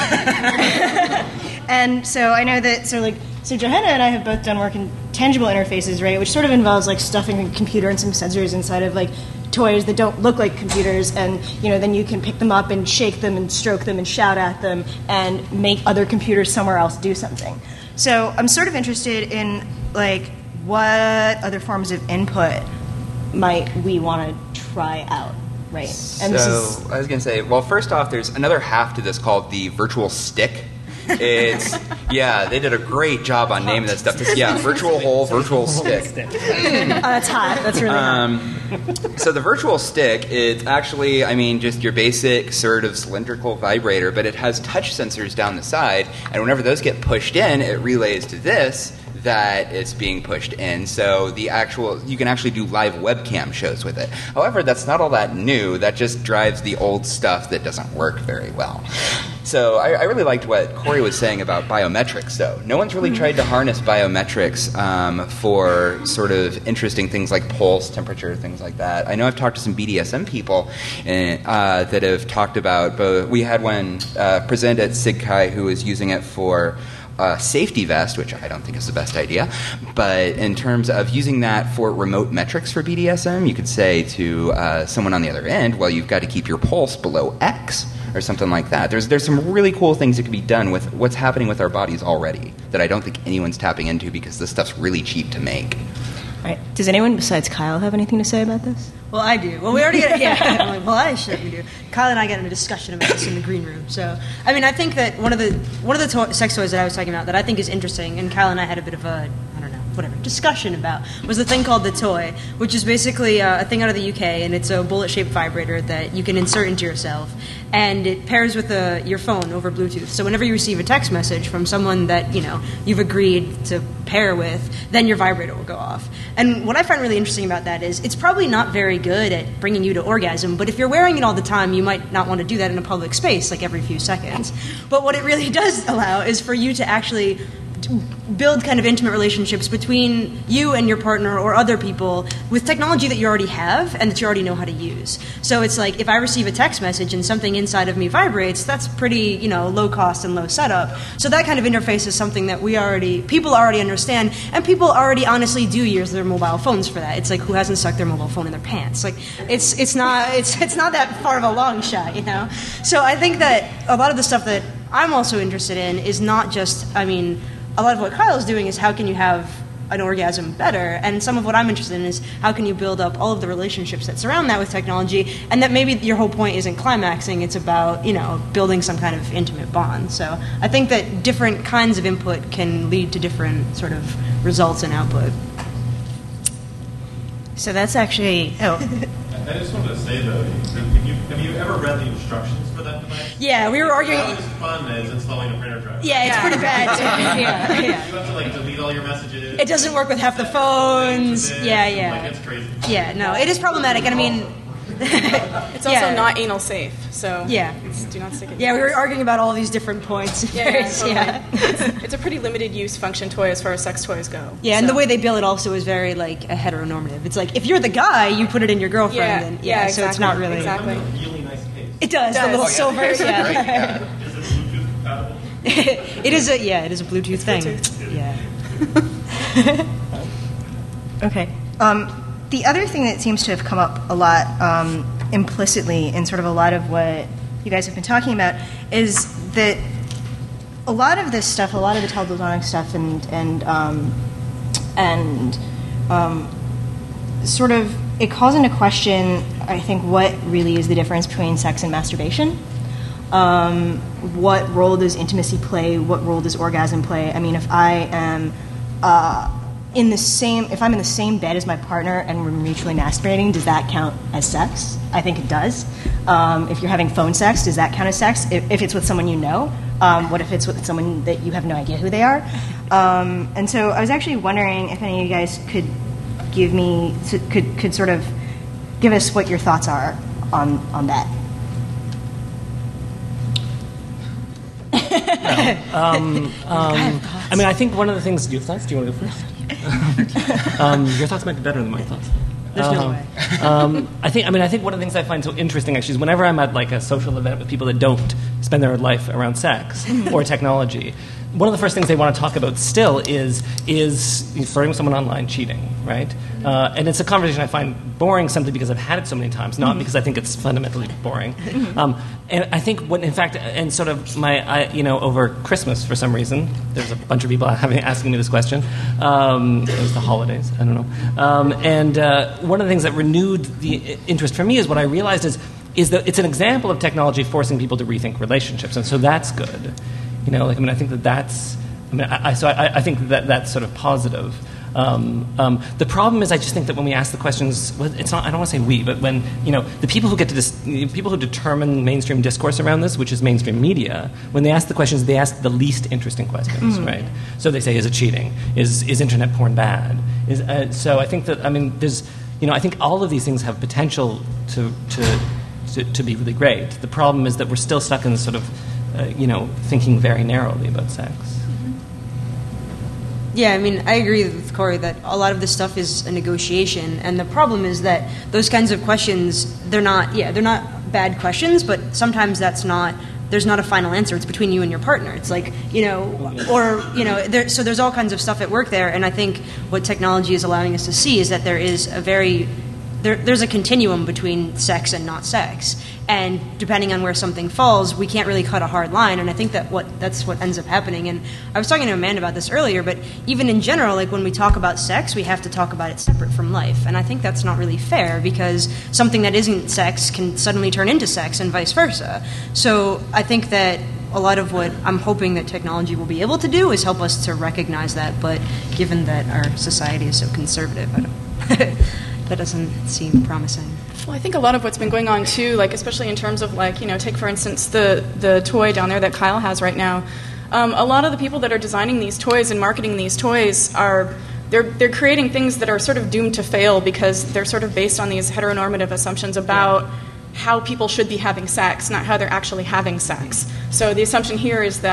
And so I know that, so like, so Johanna and I have both done work in tangible interfaces, right, which sort of involves like stuffing a computer and some sensors inside of like toys that don't look like computers, and you know, then you can pick them up and shake them and stroke them and shout at them and make other computers somewhere else do something. So I'm sort of interested in like, what other forms of input might we want to try out, right? And so this is, I was going to say, well, first off, there's another half to this called the virtual stick. It's, yeah, they did a great job on naming that stuff. This, yeah, virtual hole, virtual stick. oh, that's hot. That's really um, hot. So the virtual stick, it's actually, I mean, just your basic sort of cylindrical vibrator, but it has touch sensors down the side, and whenever those get pushed in, it relays to this that it's being pushed in. So the actual, you can actually do live webcam shows with it. However, that's not all that new. That just drives the old stuff that doesn't work very well. So I, I really liked what Corey was saying about biometrics, though. No one's really tried to harness biometrics um, for sort of interesting things like pulse, temperature, things like that. I know I've talked to some B D S M people uh, that have talked about, but we had one uh, present at SIGCHI who was using it for a safety vest, which I don't think is the best idea, but in terms of using that for remote metrics for B D S M, you could say to uh, someone on the other end, well, you've got to keep your pulse below X, or something like that. There's there's some really cool things that can be done with what's happening with our bodies already that I don't think anyone's tapping into because this stuff's really cheap to make. All right. Does anyone besides Kyle have anything to say about this? Well, I do. Well, we already get yeah. I'm like, well, I certainly do. Kyle and I got into a discussion about this in the green room. So, I mean, I think that one of the one of the to- sex toys that I was talking about that I think is interesting, and Kyle and I had a bit of a I don't know whatever discussion about, was the thing called the Toy, which is basically uh, a thing out of the U K, and it's a bullet-shaped vibrator that you can insert into yourself, and it pairs with a, your phone over Bluetooth. So whenever you receive a text message from someone that you know you've agreed to pair with, then your vibrator will go off. And what I find really interesting about that is it's probably not very good at bringing you to orgasm, but if you're wearing it all the time, you might not want to do that in a public space, like every few seconds. But what it really does allow is for you to actually build kind of intimate relationships between you and your partner or other people with technology that you already have and that you already know how to use. So it's like if I receive a text message and something inside of me vibrates, that's pretty, you know, low cost and low setup. So that kind of interface is something that we already, people already understand, and people already honestly do use their mobile phones for that. It's like, who hasn't stuck their mobile phone in their pants? Like, it's it's not it's it's not that far of a long shot, you know. So I think that a lot of the stuff that I'm also interested in is not just, I mean, a lot of what Kyle's doing is how can you have an orgasm better, and some of what I'm interested in is how can you build up all of the relationships that surround that with technology, and that maybe your whole point isn't climaxing, it's about, you know, building some kind of intimate bond. So I think that different kinds of input can lead to different sort of results and output. So that's actually, oh. I just wanted to say, though, have you, have you ever read the instructions for that device? Yeah, we were arguing. It's not as fun as installing a printer drive. Yeah, it's pretty bad, too. Yeah, yeah. You have to, like, delete all your messages. It doesn't work with half the phones. Yeah, yeah. Like, it's crazy. Yeah, no, it is problematic, and I mean... It's also yeah. not anal safe, so yeah. it's, do not stick it. Yeah, we were arguing about all these different points. Yeah, yeah, totally. yeah. It's, it's a pretty limited use function toy as far as sex toys go. Yeah, and so. the way they bill it also is very like a heteronormative. It's like if you're the guy, you put it in your girlfriend. Yeah, and, yeah, yeah exactly, so it's not really exactly. It's a really nice case. It does, It the does. little Oh, yeah. silver. Yeah. Yeah. Is it Bluetooth compatible? It is a yeah, it is a Bluetooth It's thing. Bluetooth. Yeah. Okay. Um, the other thing that seems to have come up a lot um, implicitly in sort of a lot of what you guys have been talking about is that a lot of this stuff, a lot of the teledildonic stuff, and and um, and um, sort of it calls into question, I think, what really is the difference between sex and masturbation. Um, what role does intimacy play? What role does orgasm play? I mean, if I am uh, in the same, if I'm in the same bed as my partner and we're mutually masturbating, does that count as sex? I think it does. Um, if you're having phone sex, does that count as sex? If, if it's with someone you know, um, what if it's with someone that you have no idea who they are? Um, and so I was actually wondering if any of you guys could give me, could could sort of give us what your thoughts are on on that. um, um, I mean, I think one of the things. Do you have thoughts? Do you want to go first? um, your thoughts might be better than my thoughts. There's um, no way. um, I think. I mean, I think one of the things I find so interesting actually is whenever I'm at like a social event with people that don't spend their life around sex or technology, one of the first things they want to talk about still is is flirting with someone online, cheating, right? Uh, and it's a conversation I find boring simply because I've had it so many times, not mm-hmm. because I think it's fundamentally boring. Um, and I think when, in fact, and sort of my, I, you know, over Christmas for some reason, there's a bunch of people having asking me this question. Um, it was the holidays, I don't know. Um, and uh, one of the things that renewed the interest for me is what I realized is is that it's an example of technology forcing people to rethink relationships, and so that's good. You know, like I mean, I think that that's. I mean, I, I so I, I think that that's sort of positive. Um, um, the problem is, I just think that when we ask the questions, well, it's not. I don't want to say we, but when you know the people who get to dis- people who determine mainstream discourse around this, which is mainstream media, when they ask the questions, they ask the least interesting questions, mm-hmm. right? So they say, is it cheating? Is is internet porn bad? Is uh, so I think that I mean, there's you know, I think all of these things have potential to to to, to be really great. The problem is that we're still stuck in this sort of uh, you know thinking very narrowly about sex. Yeah, I mean, I agree with Corey that a lot of this stuff is a negotiation, and the problem is that those kinds of questions, they're not, yeah, they're not bad questions, but sometimes that's not, there's not a final answer. It's between you and your partner. It's like, you know, or, you know, there, so there's all kinds of stuff at work there, and I think what technology is allowing us to see is that there is a very, there, there's a continuum between sex and not sex. And depending on where something falls, we can't really cut a hard line. And I think that what that's what ends up happening. And I was talking to Amanda about this earlier, but even in general, like when we talk about sex, we have to talk about it separate from life. And I think that's not really fair because something that isn't sex can suddenly turn into sex and vice versa. So I think that a lot of what I'm hoping that technology will be able to do is help us to recognize that. But given that our society is so conservative, I don't that doesn't seem promising. Well, I think a lot of what's been going on too, like especially in terms of like, you know, take for instance the the toy down there that Kyle has right now. Um, a lot of the people that are designing these toys and marketing these toys are they're they're creating things that are sort of doomed to fail because they're sort of based on these heteronormative assumptions about how people should be having sex, not how they're actually having sex. So the assumption here is that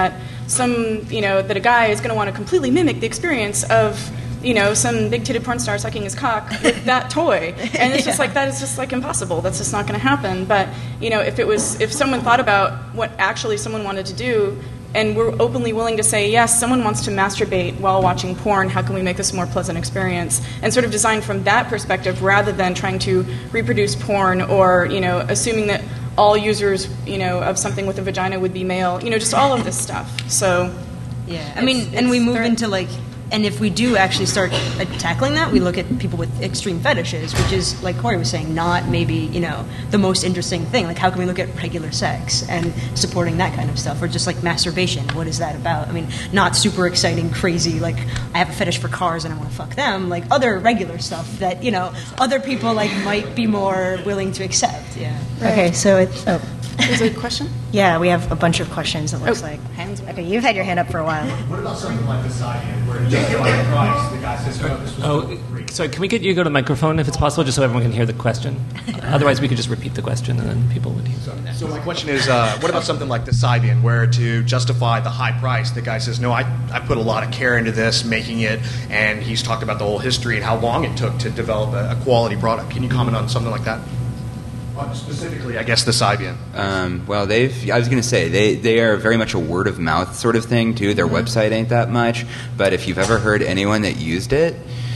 some, you know, that a guy is going to want to completely mimic the experience of, you know, some big-titted porn star sucking his cock with that toy. And it's just like, that is just, like, impossible. That's just not going to happen. But, you know, if it was, if someone thought about what actually someone wanted to do, and we're openly willing to say, yes, someone wants to masturbate while watching porn, how can we make this a more pleasant experience? And sort of design from that perspective rather than trying to reproduce porn or, you know, assuming that all users, you know, of something with a vagina would be male, you know, just all of this stuff. So, yeah, I mean, and we move into, like, and if we do actually start uh, tackling that, we look at people with extreme fetishes, which is, like Corey was saying, not maybe, you know, the most interesting thing. Like, how can we look at regular sex and supporting that kind of stuff? Or just, like, masturbation, what is that about? I mean, not super exciting, crazy, like, I have a fetish for cars and I want to fuck them. Like, other regular stuff that, you know, other people, like, might be more willing to accept, yeah. Right. Okay, so it's... Oh. There's a question? Yeah, we have a bunch of questions, it looks oh, like. Hands okay, you've had your hand up for a while. What about something like the side end, where you justify the price, the guy says, oh, this was Oh, sorry, can we get you to go to the microphone if it's possible, just so everyone can hear the question? Otherwise, we could just repeat the question and then people would hear. So my question is, uh, what about something like the Sybian, where to justify the high price, the guy says, no, I, I put a lot of care into this, making it, and he's talked about the whole history and how long it took to develop a, a quality product. Can you comment on something like that? Specifically, I guess, the Sybian. Um, well, they've. I was going to say they, they are very much a word of mouth sort of thing too. Their website ain't that much, but if you've ever heard anyone that used it,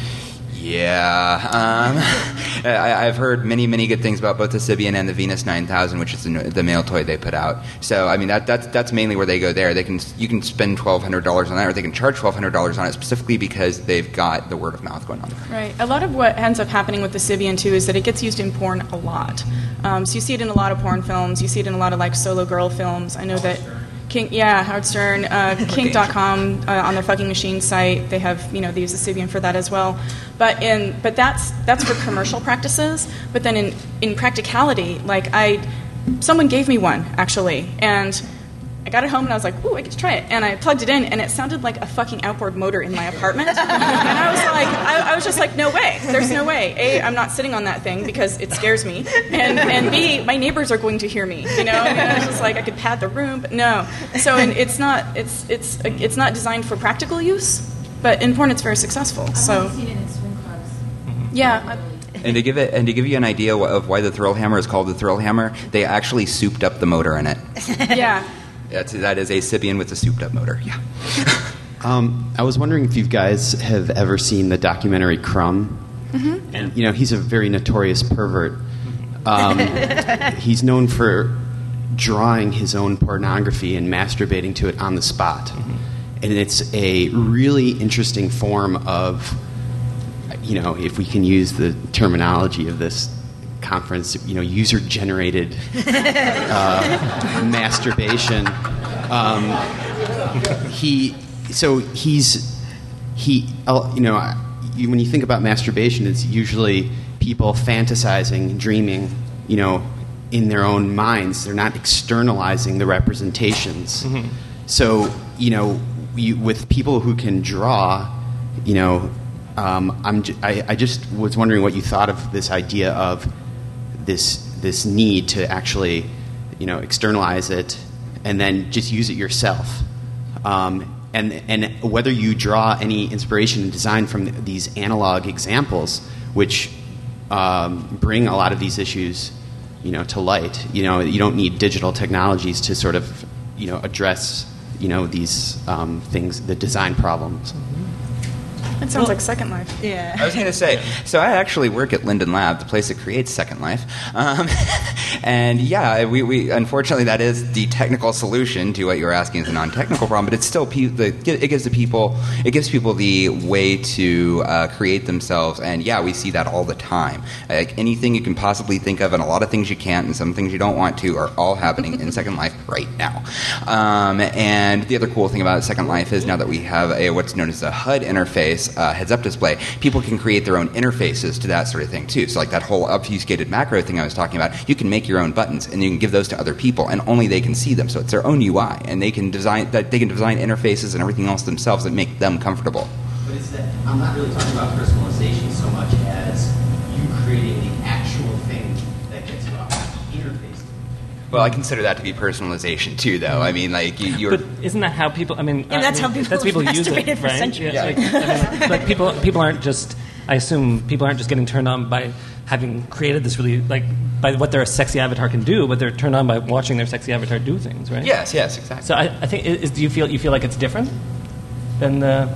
yeah, um, I, I've heard many many good things about both the Sybian and the Venus nine thousand, which is the, the male toy they put out. So I mean that that's that's mainly where they go there. They can you can spend twelve hundred dollars on that, or they can charge twelve hundred dollars on it specifically because they've got the word of mouth going on. Right. A lot of what ends up happening with the Sybian too is that it gets used in porn a lot. Um, so you see it in a lot of porn films. You see it in a lot of like solo girl films. I know that Kink, yeah, Howard Stern, uh, Kink dot com uh, on their Fucking Machine site, they have, you know, they use the Sybian for that as well. But in but that's that's for commercial practices. But then in in practicality, like I, someone gave me one actually, and I got it home and I was like, ooh, I get to try it. And I plugged it in, and it sounded like a fucking outboard motor in my apartment. And I was like, I, I was just like, no way. There's no way. A, I'm not sitting on that thing because it scares me. And and B, my neighbors are going to hear me. You know, and I was just like, I could pad the room, but no. So and it's not it's it's it's not designed for practical use, but in porn it's very successful. So. I've seen it in swing clubs. Yeah. And to give it and to give you an idea of why the Thrill Hammer is called the Thrill Hammer, they actually souped up the motor in it. Yeah. That's, that is a Sybian with a souped-up motor, yeah. um, I was wondering if you guys have ever seen the documentary Crumb. Mm-hmm. And, you know, he's a very notorious pervert. Um, he's known for drawing his own pornography and masturbating to it on the spot. Mm-hmm. And it's a really interesting form of, you know, if we can use the terminology of this conference, you know, user-generated uh, masturbation. Um, he, so he's, he, you know, you, when you think about masturbation, it's usually people fantasizing, dreaming, you know, in their own minds. They're not externalizing the representations. Mm-hmm. So, you know, you, with people who can draw, you know, um, I'm, j- I, I just was wondering what you thought of this idea of this this need to actually, you know, externalize it and then just use it yourself. Um, and and whether you draw any inspiration and design from these analog examples, which um, bring a lot of these issues, you know, to light. You know, you don't need digital technologies to sort of, you know, address, you know, these um, things, the design problems. That sounds well, like Second Life. Yeah. I was going to say, so I actually work at Linden Lab, the place that creates Second Life. Um, and yeah, we, we unfortunately that is the technical solution to what you're asking is a non-technical problem, but it's still pe- the, it gives the people it gives people the way to uh, create themselves. And yeah, we see that all the time. Like anything you can possibly think of, and a lot of things you can't, and some things you don't want to, are all happening in Second Life right now. Um, and the other cool thing about Second Life is now that we have a what's known as a H U D interface. Uh, heads-up display, people can create their own interfaces to that sort of thing too. So like that whole obfuscated macro thing I was talking about, you can make your own buttons and you can give those to other people, and only they can see them. So it's their own U I, and they can design that they can design interfaces and everything else themselves that make them comfortable. But it's that I'm not really talking about personalization so much as you creating the actual thing that gets you off the interface. Well, I consider that to be personalization too, though. I mean, like you, you're. But isn't that how people? I mean, And that's I mean, how people that's people have use it, masturbated for right? centuries. Yeah, like, I mean, like, like people, people aren't just. I assume people aren't just getting turned on by having created this really like by what their sexy avatar can do, but they're turned on by watching their sexy avatar do things, right? Yes, yes, exactly. So I, I think is, do you feel you feel like it's different than the?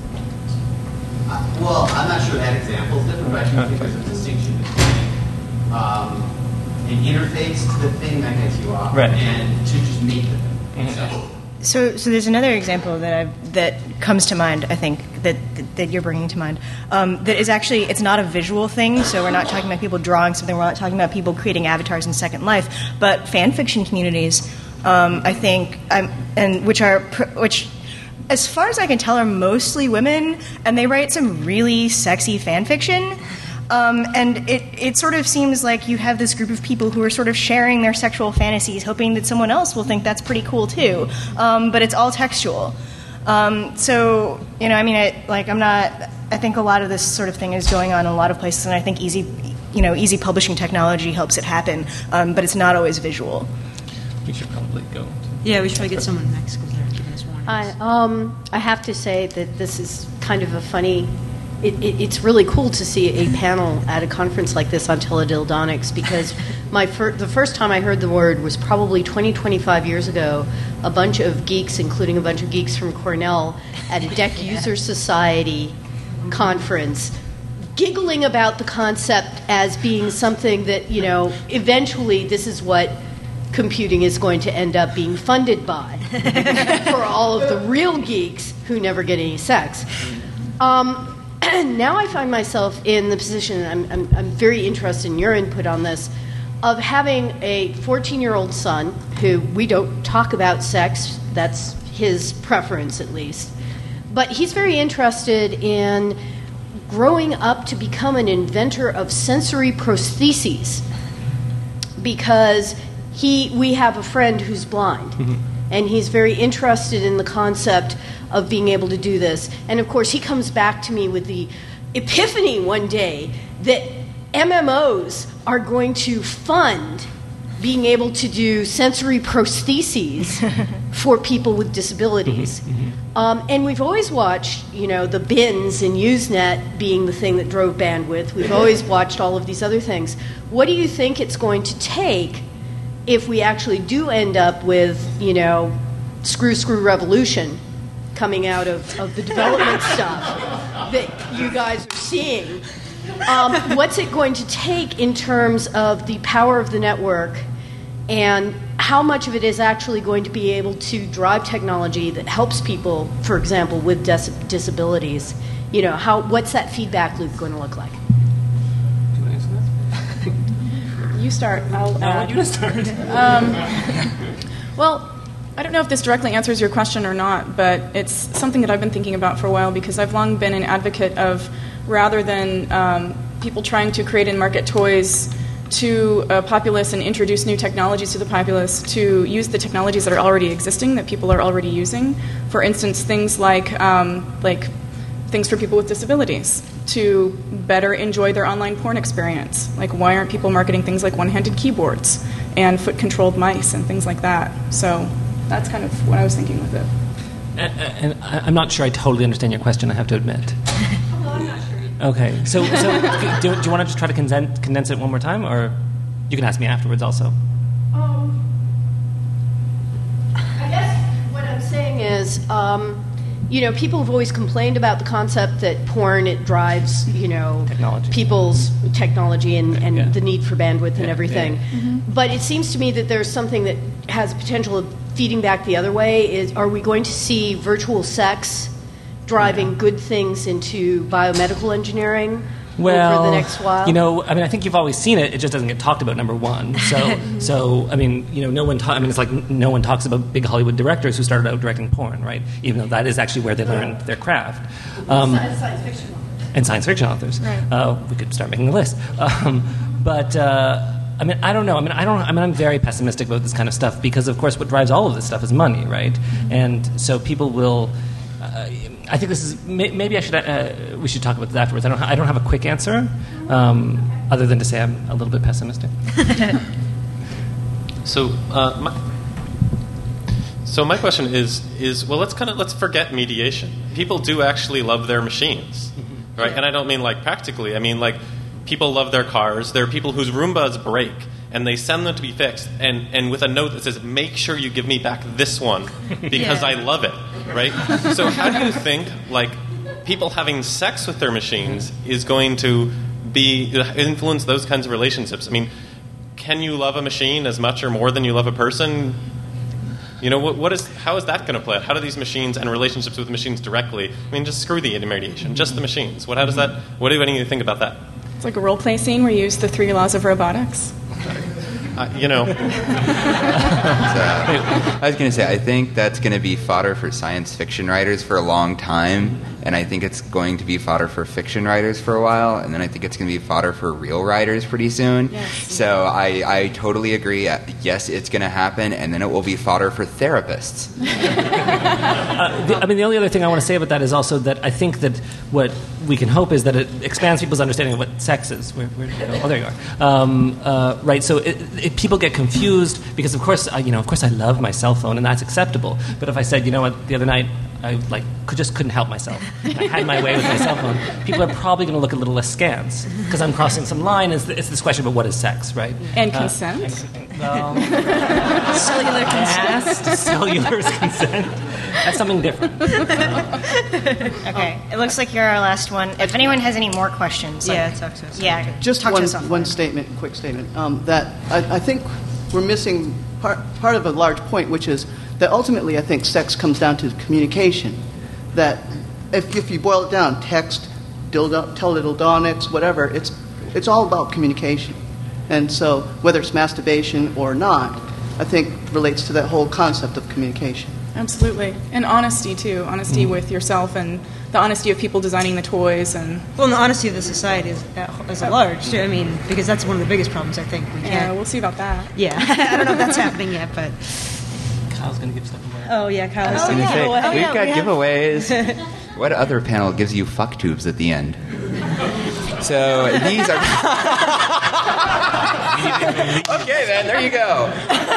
Uh, well, I'm not sure that example is different, but I think there's a distinction between um, an interface to the thing that gets you off, right. and to just make the thing. Mm-hmm. So, so there's another example that I've, that comes to mind. I think that that you're bringing to mind. Um, that is actually it's not a visual thing. So we're not talking about people drawing something. We're not talking about people creating avatars in Second Life. But fan fiction communities, um, I think, I'm, and which are which, as far as I can tell, are mostly women, and they write some really sexy fan fiction. Um, and it, it sort of seems like you have this group of people who are sort of sharing their sexual fantasies, hoping that someone else will think that's pretty cool too. Um, but it's all textual. Um, so, you know, I mean, I, like, I'm not, I think a lot of this sort of thing is going on in a lot of places, and I think easy, you know, easy publishing technology helps it happen, um, but it's not always visual. We should probably go. Yeah, we should probably get someone next because they're giving us warnings. I, um, I have to say that this is kind of a funny... It, it, it's really cool to see a panel at a conference like this on teledildonics because my fir- the first time I heard the word was probably twenty, twenty-five years ago. A bunch of geeks, including a bunch of geeks from Cornell, at a Deck yeah. User Society conference, giggling about the concept as being something that, you know, eventually this is what computing is going to end up being funded by for all of the real geeks who never get any sex. Um, now I find myself in the position, and I'm, I'm, I'm very interested in your input on this, of having a fourteen-year-old son who we don't talk about sex, that's his preference at least, but he's very interested in growing up to become an inventor of sensory prostheses because he we have a friend who's blind. Mm-hmm. And he's very interested in the concept of being able to do this. And, of course, he comes back to me with the epiphany one day that M M Os are going to fund being able to do sensory prostheses for people with disabilities. Mm-hmm. Um, and we've always watched, you know, the bins and Usenet being the thing that drove bandwidth. We've always watched all of these other things. What do you think it's going to take if we actually do end up with, you know, screw, screw revolution coming out of, of the development stuff that you guys are seeing? Um, what's it going to take in terms of the power of the network and how much of it is actually going to be able to drive technology that helps people, for example, with dis- disabilities? You know, how what's that feedback loop going to look like? You start. I'll I want you to start. Um, well, I don't know if this directly answers your question or not, but it's something that I've been thinking about for a while because I've long been an advocate of rather than um, people trying to create and market toys to a populace and introduce new technologies to the populace, to use the technologies that are already existing, that people are already using. For instance, things like um, like things for people with disabilities to better enjoy their online porn experience. Like, why aren't people marketing things like one-handed keyboards and foot-controlled mice and things like that? So that's kind of what I was thinking with it. And, and I'm not sure I totally understand your question, I have to admit. Okay, so, so do, do you want to just try to condense, condense it one more time, or you can ask me afterwards also? Um, I guess what I'm saying is, um, you know, people have always complained about the concept that porn, it drives, you know, technology. people's technology and, and yeah. the need for bandwidth and yeah, everything. Yeah. Mm-hmm. But it seems to me that there's something that has potential of feeding back the other way. Is are we going to see virtual sex driving yeah. good things into biomedical engineering well, over the next while? You know, I mean, I think you've always seen it. It just doesn't get talked about, number one. So, so I mean, you know, no one. Ta- I mean, it's like no one talks about big Hollywood directors who started out directing porn, right? Even though that is actually where they learned their craft. Um, science fiction authors. And science fiction authors. Right. Uh, we could start making a list. Um, but. Uh, I mean, I don't know. I mean, I don't. I mean, I'm very pessimistic about this kind of stuff because, of course, what drives all of this stuff is money, right? Mm-hmm. And so people will. Uh, I think this is. May, maybe I should. Uh, we should talk about this afterwards. I don't. I don't have a quick answer, um, other than to say I'm a little bit pessimistic. So, uh, my, so my question is is well, let's kind of let's forget mediation. People do actually love their machines, right? And I don't mean like practically. I mean like people love their cars. There are people whose Roombas break, and they send them to be fixed, and, and with a note that says, "Make sure you give me back this one because Yeah. I love it." Right? So how do you think like people having sex with their machines is going to be influence those kinds of relationships? I mean, can you love a machine as much or more than you love a person? You know, what, what is how is that going to play out? How do these machines and relationships with machines directly? I mean, just screw the intermediation, just the machines. What how does that? What do you, what do you think about that? It's like a role play scene where you use the three laws of robotics. Uh, you know, So, I was going to say, I think that's going to be fodder for science fiction writers for a long time, and I think it's going to be fodder for fiction writers for a while, and then I think it's going to be fodder for real writers pretty soon. Yes. So I, I totally agree. Uh, Yes, it's going to happen, and then it will be fodder for therapists. Uh, the, I mean, the only other thing I want to say about that is also that I think that what we can hope is that it expands people's understanding of what sex is. Where, where did it go? Oh, there you are. Um, uh, right. So it, it, people get confused because, of course, I, you know, of course, I love my cell phone, and that's acceptable. But if I said, you know what, the other night I like could just couldn't help myself, I had my way with my cell phone, people are probably going to look a little askance because I'm crossing some line. It's, it's this question about what is sex, right? And Uh, consent. well, Cellular consent. Yes, cellular consent. That's something different. Okay, it looks like you're our last one. If anyone has any more questions, like- Yeah, talk to us. Yeah, Just talk one, to us offline. one statement, quick statement, um, that I, I think we're missing part, part of a large point, which is that ultimately I think sex comes down to communication. That if, if you boil it down, text, dildo, teledildonics, whatever, it's, it's all about communication. And so whether it's masturbation or not, I think relates to that whole concept of communication. Absolutely. And honesty, too. Honesty Mm. with yourself and the honesty of people designing the toys. And Well, and the honesty of the society is at, as a large, too. I mean, because that's one of the biggest problems, I think. We Yeah, can't. we'll see about that. Yeah, I don't know if that's happening yet, but. Kyle's going to give stuff away. Oh, yeah, Kyle is I was going gonna to say, give away. we've got giveaways. What other panel gives you fuck tubes at the end? So these are. Okay, man, there you go.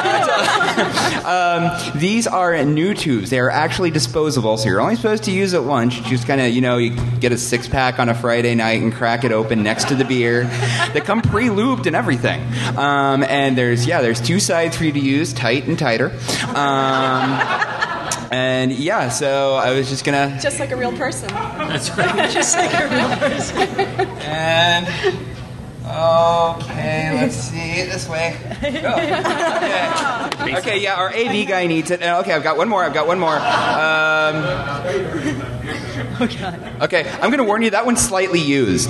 um, these are new tubes. They are actually disposable, so you're only supposed to use it once. You just kind of, you know, you get a six pack on a Friday night and crack it open next to the beer. They come pre-lubed and everything. Um, and there's, yeah, there's two sides for you to use, tight and tighter. Um, and yeah, so I was just gonna. Just like a real person. That's right. Just like a real person. And okay, let's see this way. Oh, okay. Okay, yeah, our A V guy needs it. Uh, Okay, I've got one more. I've got one more. Um, Oh, God. okay, I'm going to warn you. That one's slightly used.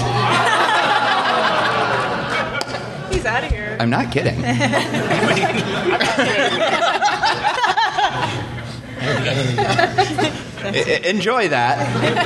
He's out of here. I'm not kidding. I- I- enjoy that.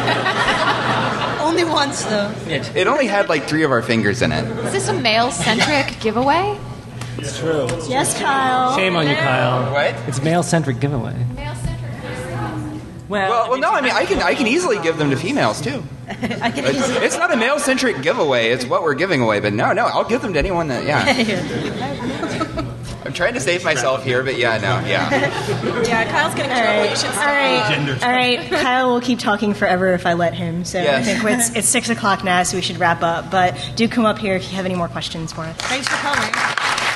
Only once, though. It only had like three of our fingers in it. Is this a male-centric giveaway? It's true. Yes, Kyle. Shame on you, Kyle. What? It's male-centric giveaway. Well, well, no. I mean, I can I can easily give them to females too. I can It's, easily. it's not a male-centric giveaway. It's what we're giving away. But no, no, I'll give them to anyone that. Yeah. I'm trying to save myself here, but yeah, no, yeah. Yeah, Kyle's getting All trouble. right, You should all stop. right, all right. Kyle will keep talking forever if I let him. So I Yes. think it's, it's six o'clock now, so we should wrap up. But do come up here if you have any more questions for us. Thanks for coming.